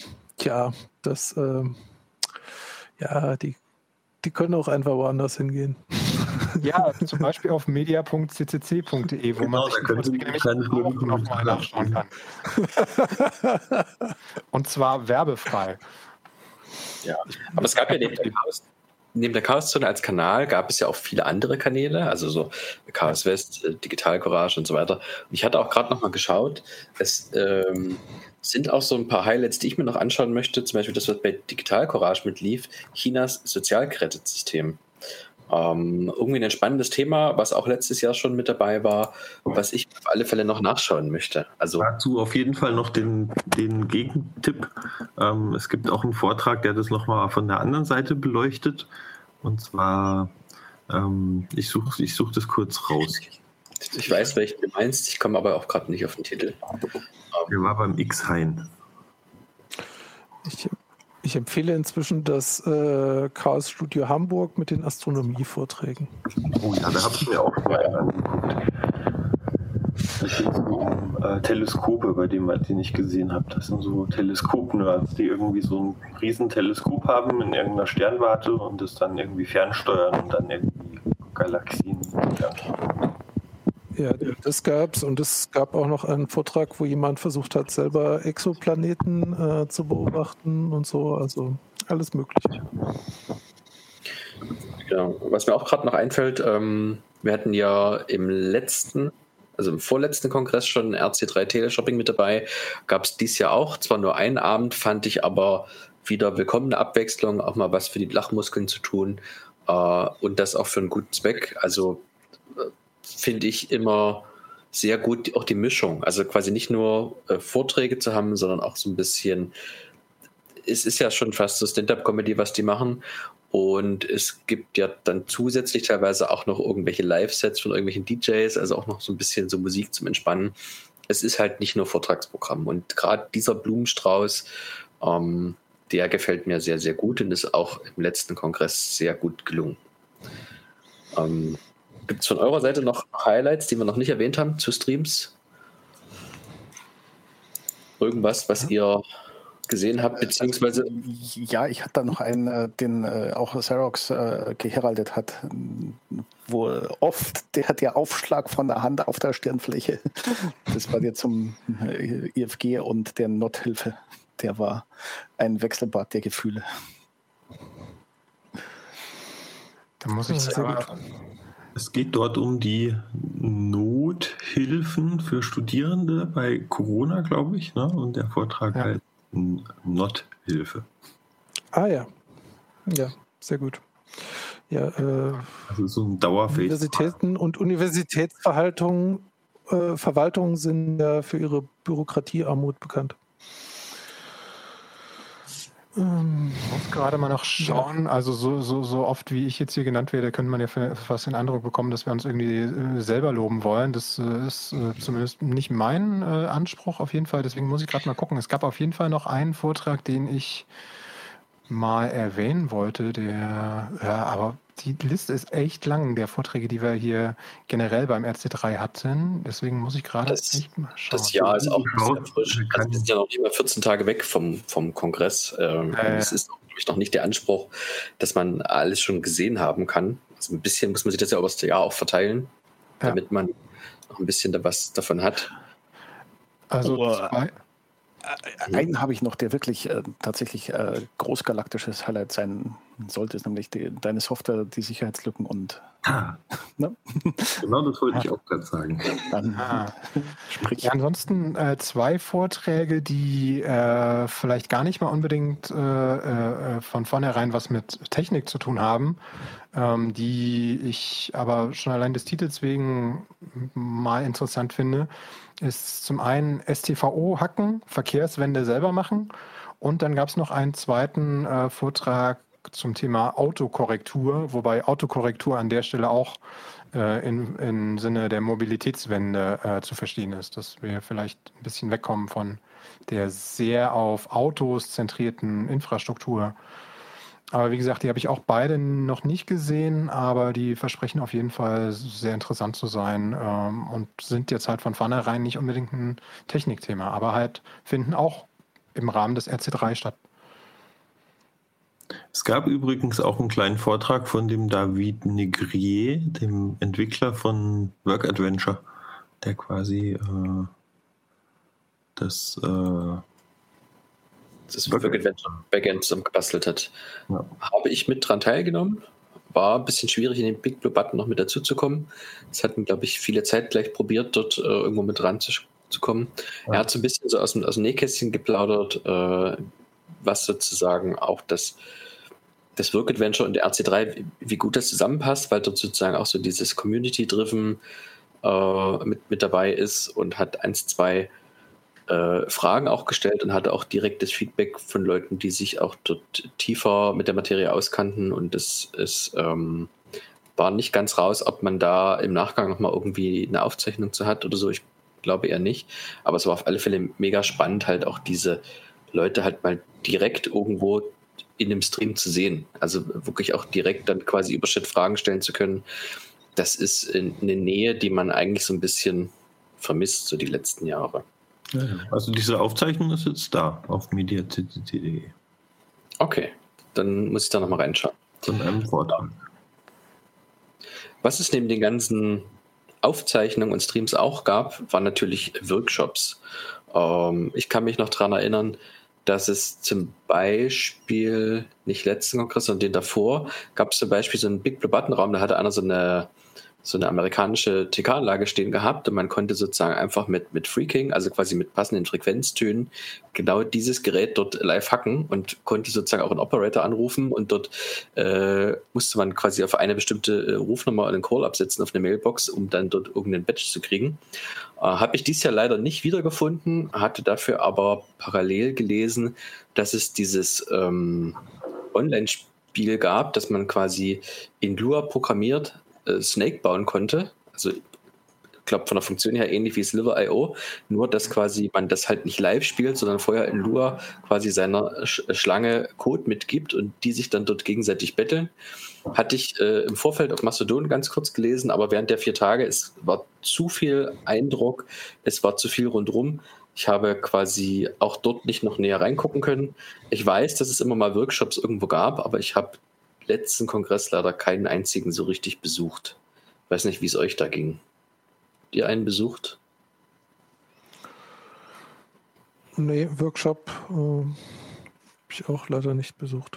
Tja, das, ähm, ja, die, die können auch einfach woanders hingehen. Ja, zum Beispiel auf media punkt c c c punkt d e, wo Genau, man sich da die können Sie Vorträge nämlich keine auch blöden noch mal Kommentare nachschauen kann. Und zwar werbefrei. Ja, aber es gab ja neben der Chaos, neben der Chaoszone als Kanal gab es ja auch viele andere Kanäle, also so Chaos West, äh, Digital Courage und so weiter. Und ich hatte auch gerade noch mal geschaut, es ähm, sind auch so ein paar Highlights, die ich mir noch anschauen möchte, zum Beispiel das, was bei Digital Courage mitlief, Chinas Sozialkreditsystem. Ähm, irgendwie ein spannendes Thema, was auch letztes Jahr schon mit dabei war, was ich auf alle Fälle noch nachschauen möchte. Also Dazu auf jeden Fall noch den, den Gegentipp. Ähm, es gibt auch einen Vortrag, der das nochmal von der anderen Seite beleuchtet. Und zwar, ähm, ich suche ich such das kurz raus. ich weiß, welchen du meinst, ich komme aber auch gerade nicht auf den Titel. Der war beim X-Hain. Ich, ich empfehle inzwischen das äh, Chaos Studio Hamburg mit den Astronomievorträgen. Oh ja, da habe ich mir auch mal angeguckt. Das sind so äh, Teleskope, bei denen den ich gesehen habe. Das sind so Teleskop-Nerds, die irgendwie so ein Riesenteleskop haben in irgendeiner Sternwarte und das dann irgendwie fernsteuern und dann irgendwie Galaxien. Ja, das gab's und es gab auch noch einen Vortrag, wo jemand versucht hat, selber Exoplaneten äh, zu beobachten und so, also alles Mögliche. Ja, was mir auch gerade noch einfällt, ähm, wir hatten ja im letzten, also im vorletzten Kongress schon R C drei Teleshopping mit dabei, gab es dieses Jahr auch, zwar nur einen Abend, fand ich aber wieder willkommene Abwechslung, auch mal was für die Lachmuskeln zu tun äh, und das auch für einen guten Zweck, also äh, finde ich immer sehr gut, auch die Mischung, also quasi nicht nur äh, Vorträge zu haben, sondern auch so ein bisschen, es ist ja schon fast so Stand-Up-Comedy, was die machen. Und es gibt ja dann zusätzlich teilweise auch noch irgendwelche Live-Sets von irgendwelchen D Js, also auch noch so ein bisschen so Musik zum Entspannen. Es ist halt nicht nur Vortragsprogramm. Und gerade dieser Blumenstrauß, ähm, der gefällt mir sehr, sehr gut und ist auch im letzten Kongress sehr gut gelungen. Ähm, gibt es von eurer Seite noch Highlights, die wir noch nicht erwähnt haben zu Streams? Irgendwas, was ihr gesehen habt, beziehungsweise... Ja, ich hatte da noch einen, äh, den äh, auch Xerox äh, geheraldet hat, wo oft der, der Aufschlag von der Hand auf der Stirnfläche, das war der zum äh, I F G und der Nothilfe, der war ein Wechselbad der Gefühle. Da muss ich sagen, Es geht dort um die Nothilfen für Studierende bei Corona, glaube ich, ne? Und der Vortrag Ja. heißt Nothilfe. Ah ja, ja, sehr gut. Ja, äh, Also so ein Dauerfähig. Universitäten und Universitätsverwaltungen äh, Verwaltungen sind ja für ihre Bürokratiearmut bekannt. Ähm, Ich muss gerade mal noch schauen, also so, so, so oft wie ich jetzt hier genannt werde, könnte man ja fast den Eindruck bekommen, dass wir uns irgendwie äh, selber loben wollen. Das äh, ist äh, zumindest nicht mein äh, Anspruch auf jeden Fall, deswegen muss ich gerade mal gucken. Es gab auf jeden Fall noch einen Vortrag, den ich mal erwähnen wollte, der, ja, aber die Liste ist echt lang, der Vorträge, die wir hier generell beim R C drei hatten. Deswegen muss ich gerade Das- echt mal schauen. Das Jahr ist auch sehr frisch. Also wir sind ja noch nicht mal vierzehn Tage weg vom, vom Kongress. Ähm, Ja, ja. Es ist, glaube ich, noch nicht der Anspruch, dass man alles schon gesehen haben kann. Also ein bisschen muss man sich das ja über das Jahr auch verteilen, Ja. damit man noch ein bisschen da was davon hat. Also Oh, zwei, Einen habe ich noch, der wirklich äh, tatsächlich äh, großgalaktisches Highlight sein sollte, ist nämlich die, deine Software, die Sicherheitslücken und Ah, ne? genau das wollte ich auch gerade sagen. dann Ah. sprich. Ja, ansonsten äh, zwei Vorträge, die äh, vielleicht gar nicht mal unbedingt äh, äh, von vornherein was mit Technik zu tun haben, ähm, die ich aber schon allein des Titels wegen mal interessant finde, ist zum einen S T V O hacken, Verkehrswende selber machen, und dann gab es noch einen zweiten äh, Vortrag zum Thema Autokorrektur, wobei Autokorrektur an der Stelle auch äh, in, im Sinne der Mobilitätswende äh, zu verstehen ist, dass wir vielleicht ein bisschen wegkommen von der sehr auf Autos zentrierten Infrastruktur. Aber wie gesagt, die habe ich auch beide noch nicht gesehen, aber die versprechen auf jeden Fall sehr interessant zu sein ähm, und sind jetzt halt von vornherein nicht unbedingt ein Technikthema, aber halt finden auch im Rahmen des R C drei statt. Es gab übrigens auch einen kleinen Vortrag von dem David Negrier, dem Entwickler von Work Adventure, der quasi äh, das, äh, das Work Adventure Backend zusammengebastelt hat. Ja. Habe ich mit dran teilgenommen. War ein bisschen schwierig, in den Big Blue Button noch mit dazu zu kommen. Es hatten, glaube ich, viele Zeit gleich probiert, dort äh, irgendwo mit dran zu, zu kommen. Ja. Er hat so ein bisschen so aus dem, aus dem Nähkästchen geplaudert, äh, was sozusagen auch das, das Work Adventure und der R C drei, wie, wie gut das zusammenpasst, weil dort sozusagen auch so dieses Community-Driven äh, mit, mit dabei ist und hat eins, zwei Äh, Fragen auch gestellt und hatte auch direktes Feedback von Leuten, die sich auch dort tiefer mit der Materie auskannten, und es, es ähm, war nicht ganz raus, ob man da im Nachgang nochmal irgendwie eine Aufzeichnung zu hat oder so. Ich glaube eher nicht, aber es war auf alle Fälle mega spannend, halt auch diese Leute halt mal direkt irgendwo in dem Stream zu sehen, also wirklich auch direkt dann quasi über Chat Fragen stellen zu können. Das ist eine Nähe, die man eigentlich so ein bisschen vermisst, so die letzten Jahre. Also diese Aufzeichnung ist jetzt da auf mediaccc punkt de. Okay, dann muss ich da nochmal reinschauen. Von einem Vortrag. Was es neben den ganzen Aufzeichnungen und Streams auch gab, waren natürlich Workshops. Ähm, ich kann mich noch daran erinnern, dass es zum Beispiel, nicht letzten Kongress, sondern den davor, gab es zum Beispiel so einen Big Blue Button Raum, da hatte einer so eine so eine amerikanische T K-Anlage stehen gehabt und man konnte sozusagen einfach mit, mit Freaking, also quasi mit passenden Frequenztönen, genau dieses Gerät dort live hacken und konnte sozusagen auch einen Operator anrufen, und dort äh, musste man quasi auf eine bestimmte äh, Rufnummer einen Call absetzen auf eine Mailbox, um dann dort irgendeinen Badge zu kriegen. Äh, Habe ich dieses Jahr leider nicht wiedergefunden, hatte dafür aber parallel gelesen, dass es dieses ähm, Online-Spiel gab, das man quasi in Lua programmiert Snake bauen konnte, also ich glaube von der Funktion her ähnlich wie Sliver Punkt io, nur dass quasi man das halt nicht live spielt, sondern vorher in Lua quasi seiner Sch- Schlange Code mitgibt und die sich dann dort gegenseitig betteln. Hatte ich äh, im Vorfeld auf Mastodon ganz kurz gelesen, aber während der vier Tage, es war zu viel Eindruck, es war zu viel rundrum. Ich habe quasi auch dort nicht noch näher reingucken können. Ich weiß, dass es immer mal Workshops irgendwo gab, aber ich habe letzten Kongress leider keinen einzigen so richtig besucht. Ich weiß nicht, wie es euch da ging. Habt ihr einen besucht? Nee, Workshop äh, habe ich auch leider nicht besucht.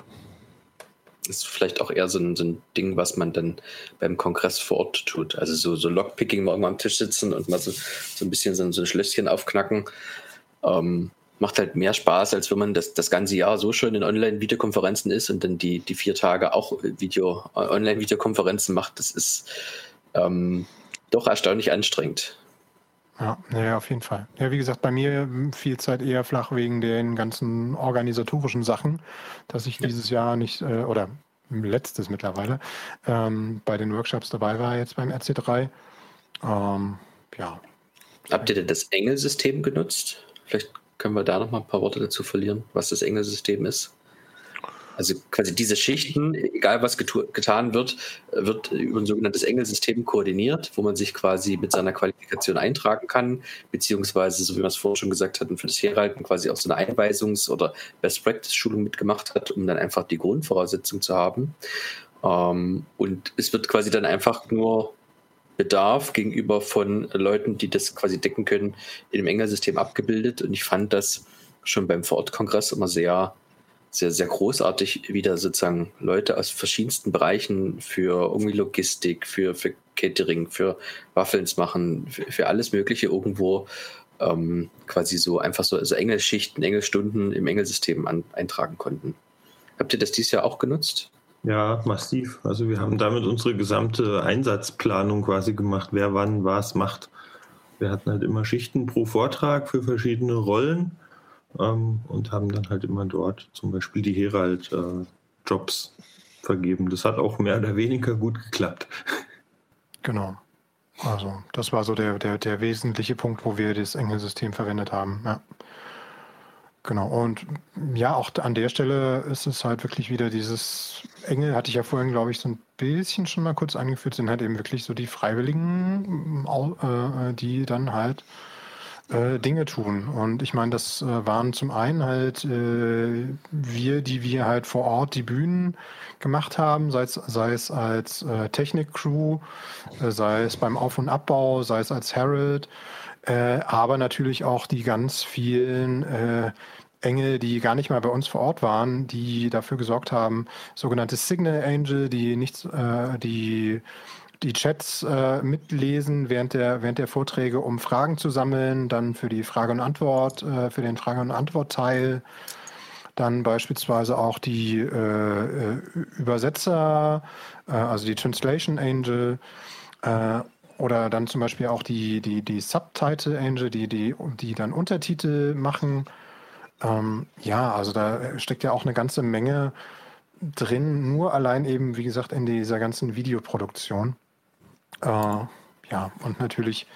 Ist vielleicht auch eher so ein, so ein Ding, was man dann beim Kongress vor Ort tut. Also so, so Lockpicking, mal irgendwann am Tisch sitzen und mal so, so ein bisschen so, so ein Schlösschen aufknacken. Ähm, macht halt mehr Spaß, als wenn man das, das ganze Jahr so schön in Online-Videokonferenzen ist und dann die, die vier Tage auch Video, Online-Videokonferenzen macht. Das ist ähm, doch erstaunlich anstrengend. Ja, ja, auf jeden Fall. Ja, wie gesagt, bei mir fiel Zeit eher flach wegen den ganzen organisatorischen Sachen, dass ich dieses Jahr nicht, äh, oder letztes mittlerweile, ähm, bei den Workshops dabei war jetzt beim R C drei. Ähm, ja. Habt ihr denn das Engel-System genutzt? Vielleicht können wir da noch mal ein paar Worte dazu verlieren, was das Engel-System ist. Also quasi diese Schichten, egal was getu- getan wird, wird über ein sogenanntes Engel-System koordiniert, wo man sich quasi mit seiner Qualifikation eintragen kann, beziehungsweise, so wie wir es vorher schon gesagt hatten, für das Herhalten quasi auch so eine Einweisungs- oder Best-Practice-Schulung mitgemacht hat, um dann einfach die Grundvoraussetzung zu haben. Ähm, und es wird quasi dann einfach nur Bedarf gegenüber von Leuten, die das quasi decken können, in dem Engel-System abgebildet. Und ich fand das schon beim Vor-Ort-Kongress immer sehr, sehr, sehr großartig, wie da sozusagen Leute aus verschiedensten Bereichen für irgendwie Logistik, für, für Catering, für Waffels machen, für, für alles Mögliche irgendwo ähm, quasi so einfach so also Engelschichten, Engelstunden im Engelsystem an, eintragen konnten. Habt ihr das dieses Jahr auch genutzt? Ja, massiv. Also wir haben damit unsere gesamte Einsatzplanung quasi gemacht, wer wann was macht. Wir hatten halt immer Schichten pro Vortrag für verschiedene Rollen ähm, und haben dann halt immer dort zum Beispiel die Herald-Jobs äh, vergeben. Das hat auch mehr oder weniger gut geklappt. Genau. Also das war so der, der, der wesentliche Punkt, wo wir das Engel-System verwendet haben. Ja. Genau, und ja, auch an der Stelle ist es halt wirklich wieder dieses Engel, hatte ich ja vorhin, glaube ich, so ein bisschen schon mal kurz angeführt, sind halt eben wirklich so die Freiwilligen, äh, die dann halt äh, Dinge tun. Und ich meine, das äh, waren zum einen halt äh, wir, die wir halt vor Ort die Bühnen gemacht haben, sei es, sei es als äh, Technik-Crew, äh, sei es beim Auf- und Abbau, sei es als Herald, äh, aber natürlich auch die ganz vielen äh, Engel, die gar nicht mal bei uns vor Ort waren, die dafür gesorgt haben, sogenannte Signal Angel, die nichts, äh, die die Chats äh, mitlesen während der, während der Vorträge, um Fragen zu sammeln, dann für die Frage und Antwort, äh, für den Frage- und Antwort-Teil, dann beispielsweise auch die äh, Übersetzer, äh, also die Translation Angel, äh, oder dann zum Beispiel auch die, die, die Subtitle Angel, die, die, die dann Untertitel machen. Ähm, ja, also da steckt ja auch eine ganze Menge drin, nur allein eben, wie gesagt, in dieser ganzen Videoproduktion. Äh, ja, und natürlich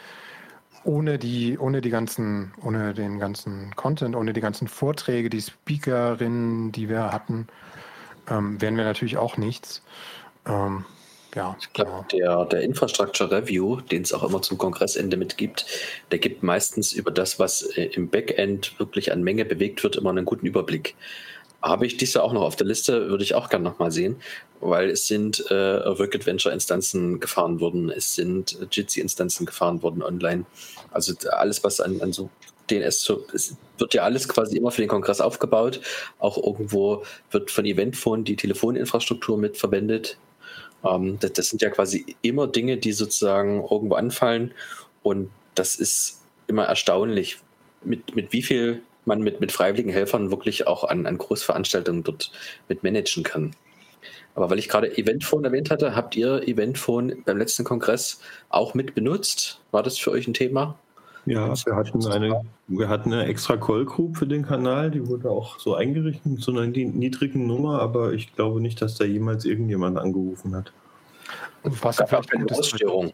ohne die, ohne die ganzen, ohne den ganzen Content, ohne die ganzen Vorträge, die Speakerinnen, die wir hatten, ähm, wären wir natürlich auch nichts. Ähm, ja, ich glaube, der, der Infrastructure Review, den es auch immer zum Kongressende mitgibt, der gibt meistens über das, was im Backend wirklich an Menge bewegt wird, immer einen guten Überblick. Habe ich dies ja auch noch auf der Liste, würde ich auch gerne nochmal sehen, weil es sind äh, Work Adventure Instanzen gefahren worden, es sind Jitsi Instanzen gefahren worden online. Also alles, was an, an so D N S, so, es wird ja alles quasi immer für den Kongress aufgebaut. Auch irgendwo wird von Eventphone die Telefoninfrastruktur mit verwendet. Ähm, das, das sind ja quasi immer Dinge, die sozusagen irgendwo anfallen, und das ist immer erstaunlich, mit, mit wie viel man mit, mit freiwilligen Helfern wirklich auch an, an Großveranstaltungen dort mit managen kann. Aber weil ich gerade Eventphone erwähnt hatte, habt ihr Eventphone beim letzten Kongress auch mit benutzt? War das für euch ein Thema? Ja, wir hatten eine, wir hatten eine extra Call Group für den Kanal, die wurde auch so eingerichtet mit so einer niedrigen Nummer, aber ich glaube nicht, dass da jemals irgendjemand angerufen hat. Was gab auch keine Ausstörung.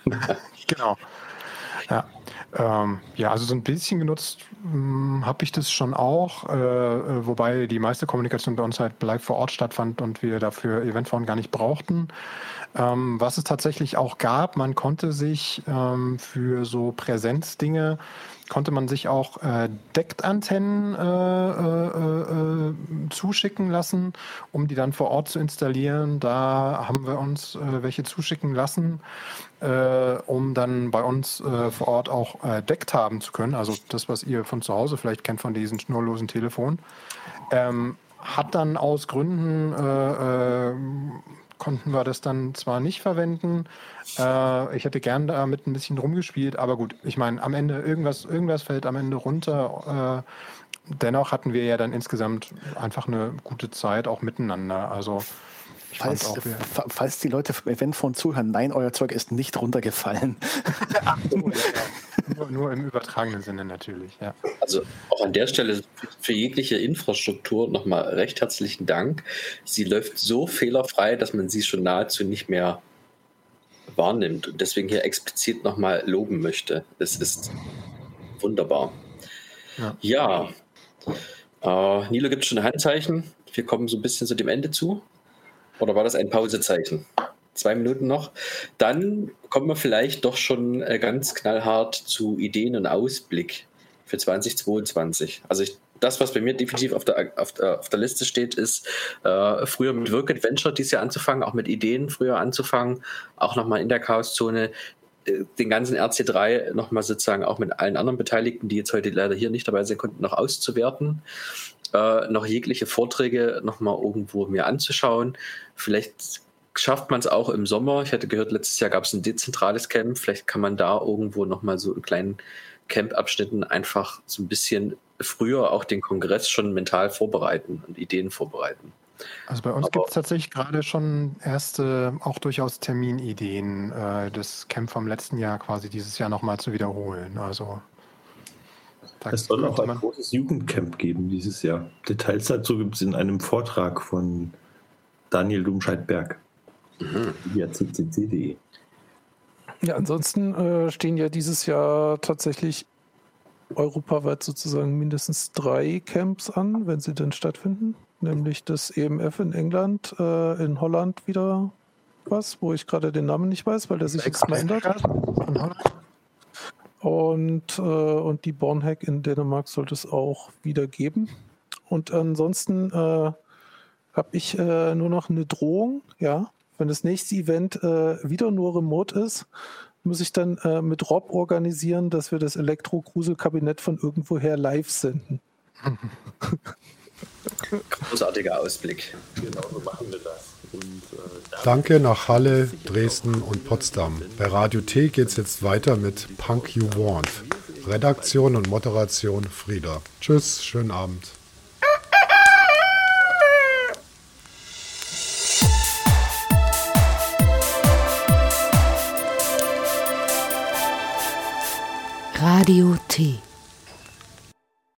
Genau. Ja. Ähm, ja, also so ein bisschen genutzt habe ich das schon auch, äh, wobei die meiste Kommunikation bei uns halt live vor Ort stattfand und wir dafür Eventphone gar nicht brauchten. Ähm, was es tatsächlich auch gab, man konnte sich ähm, für so Präsenzdinge, konnte man sich auch äh, Deckt-Antennen äh, äh, äh, zuschicken lassen, um die dann vor Ort zu installieren. Da haben wir uns äh, welche zuschicken lassen, äh, um dann bei uns äh, vor Ort auch äh, Deckt haben zu können. Also das, was ihr von zu Hause vielleicht kennt von diesen schnurlosen Telefonen. Ähm, hat dann aus Gründen äh, äh, konnten wir das dann zwar nicht verwenden. Äh, ich hätte gern damit ein bisschen rumgespielt, aber gut, ich meine, am Ende irgendwas, irgendwas fällt am Ende runter. Äh, dennoch hatten wir ja dann insgesamt einfach eine gute Zeit auch miteinander. Also ich falls, auch, wir, falls die Leute vom Eventphone zuhören, nein, euer Zeug ist nicht runtergefallen. Ach so, ja, ja. Nur, nur im übertragenen Sinne natürlich, ja. Also auch an der Stelle für jegliche Infrastruktur nochmal recht herzlichen Dank. Sie läuft so fehlerfrei, dass man sie schon nahezu nicht mehr wahrnimmt und deswegen hier explizit nochmal loben möchte. Es ist wunderbar. Ja, ja. Äh, Nilo gibt schon ein Handzeichen. Wir kommen so ein bisschen zu dem Ende zu. Oder war das ein Pausezeichen? Zwei Minuten noch. Dann kommen wir vielleicht doch schon ganz knallhart zu Ideen und Ausblick für zweitausendzweiundzwanzig. Also ich, das, was bei mir definitiv auf der, auf der, auf der Liste steht, ist äh, früher mit Work Adventure dieses Jahr anzufangen, auch mit Ideen früher anzufangen, auch nochmal in der Chaoszone äh, den ganzen R C drei nochmal sozusagen auch mit allen anderen Beteiligten, die jetzt heute leider hier nicht dabei sein konnten, noch auszuwerten. Äh, noch jegliche Vorträge nochmal irgendwo mir anzuschauen. Vielleicht schafft man es auch im Sommer. Ich hatte gehört, letztes Jahr gab es ein dezentrales Camp. Vielleicht kann man da irgendwo nochmal so in kleinen Camp-Abschnitten einfach so ein bisschen früher auch den Kongress schon mental vorbereiten und Ideen vorbereiten. Also bei uns gibt es tatsächlich gerade schon erste, auch durchaus Terminideen, äh, das Camp vom letzten Jahr quasi dieses Jahr nochmal zu wiederholen. Also es soll auch ein großes Jugendcamp geben dieses Jahr. Details dazu gibt es in einem Vortrag von Daniel Lumscheid-Berg. Mhm. via c c c punkt d e. Ja, ansonsten äh, stehen ja dieses Jahr tatsächlich europaweit sozusagen mindestens drei Camps an, wenn sie denn stattfinden. Nämlich das E M F in England, äh, in Holland wieder was, wo ich gerade den Namen nicht weiß, weil der sich jetzt mal ändert. Und, äh, und die Bornhack in Dänemark sollte es auch wieder geben. Und ansonsten äh, habe ich äh, nur noch eine Drohung, ja. Wenn das nächste Event äh, wieder nur remote ist, muss ich dann äh, mit Rob organisieren, dass wir das Elektro-Grusel-Kabinett von irgendwoher live senden. Großartiger Ausblick. Genau, so machen wir das. Und, äh, Danke nach Halle, Dresden und Potsdam. Bei Radio T geht es jetzt weiter mit Punk You Want. Redaktion und Moderation Frieda. Tschüss, schönen Abend. Radio T.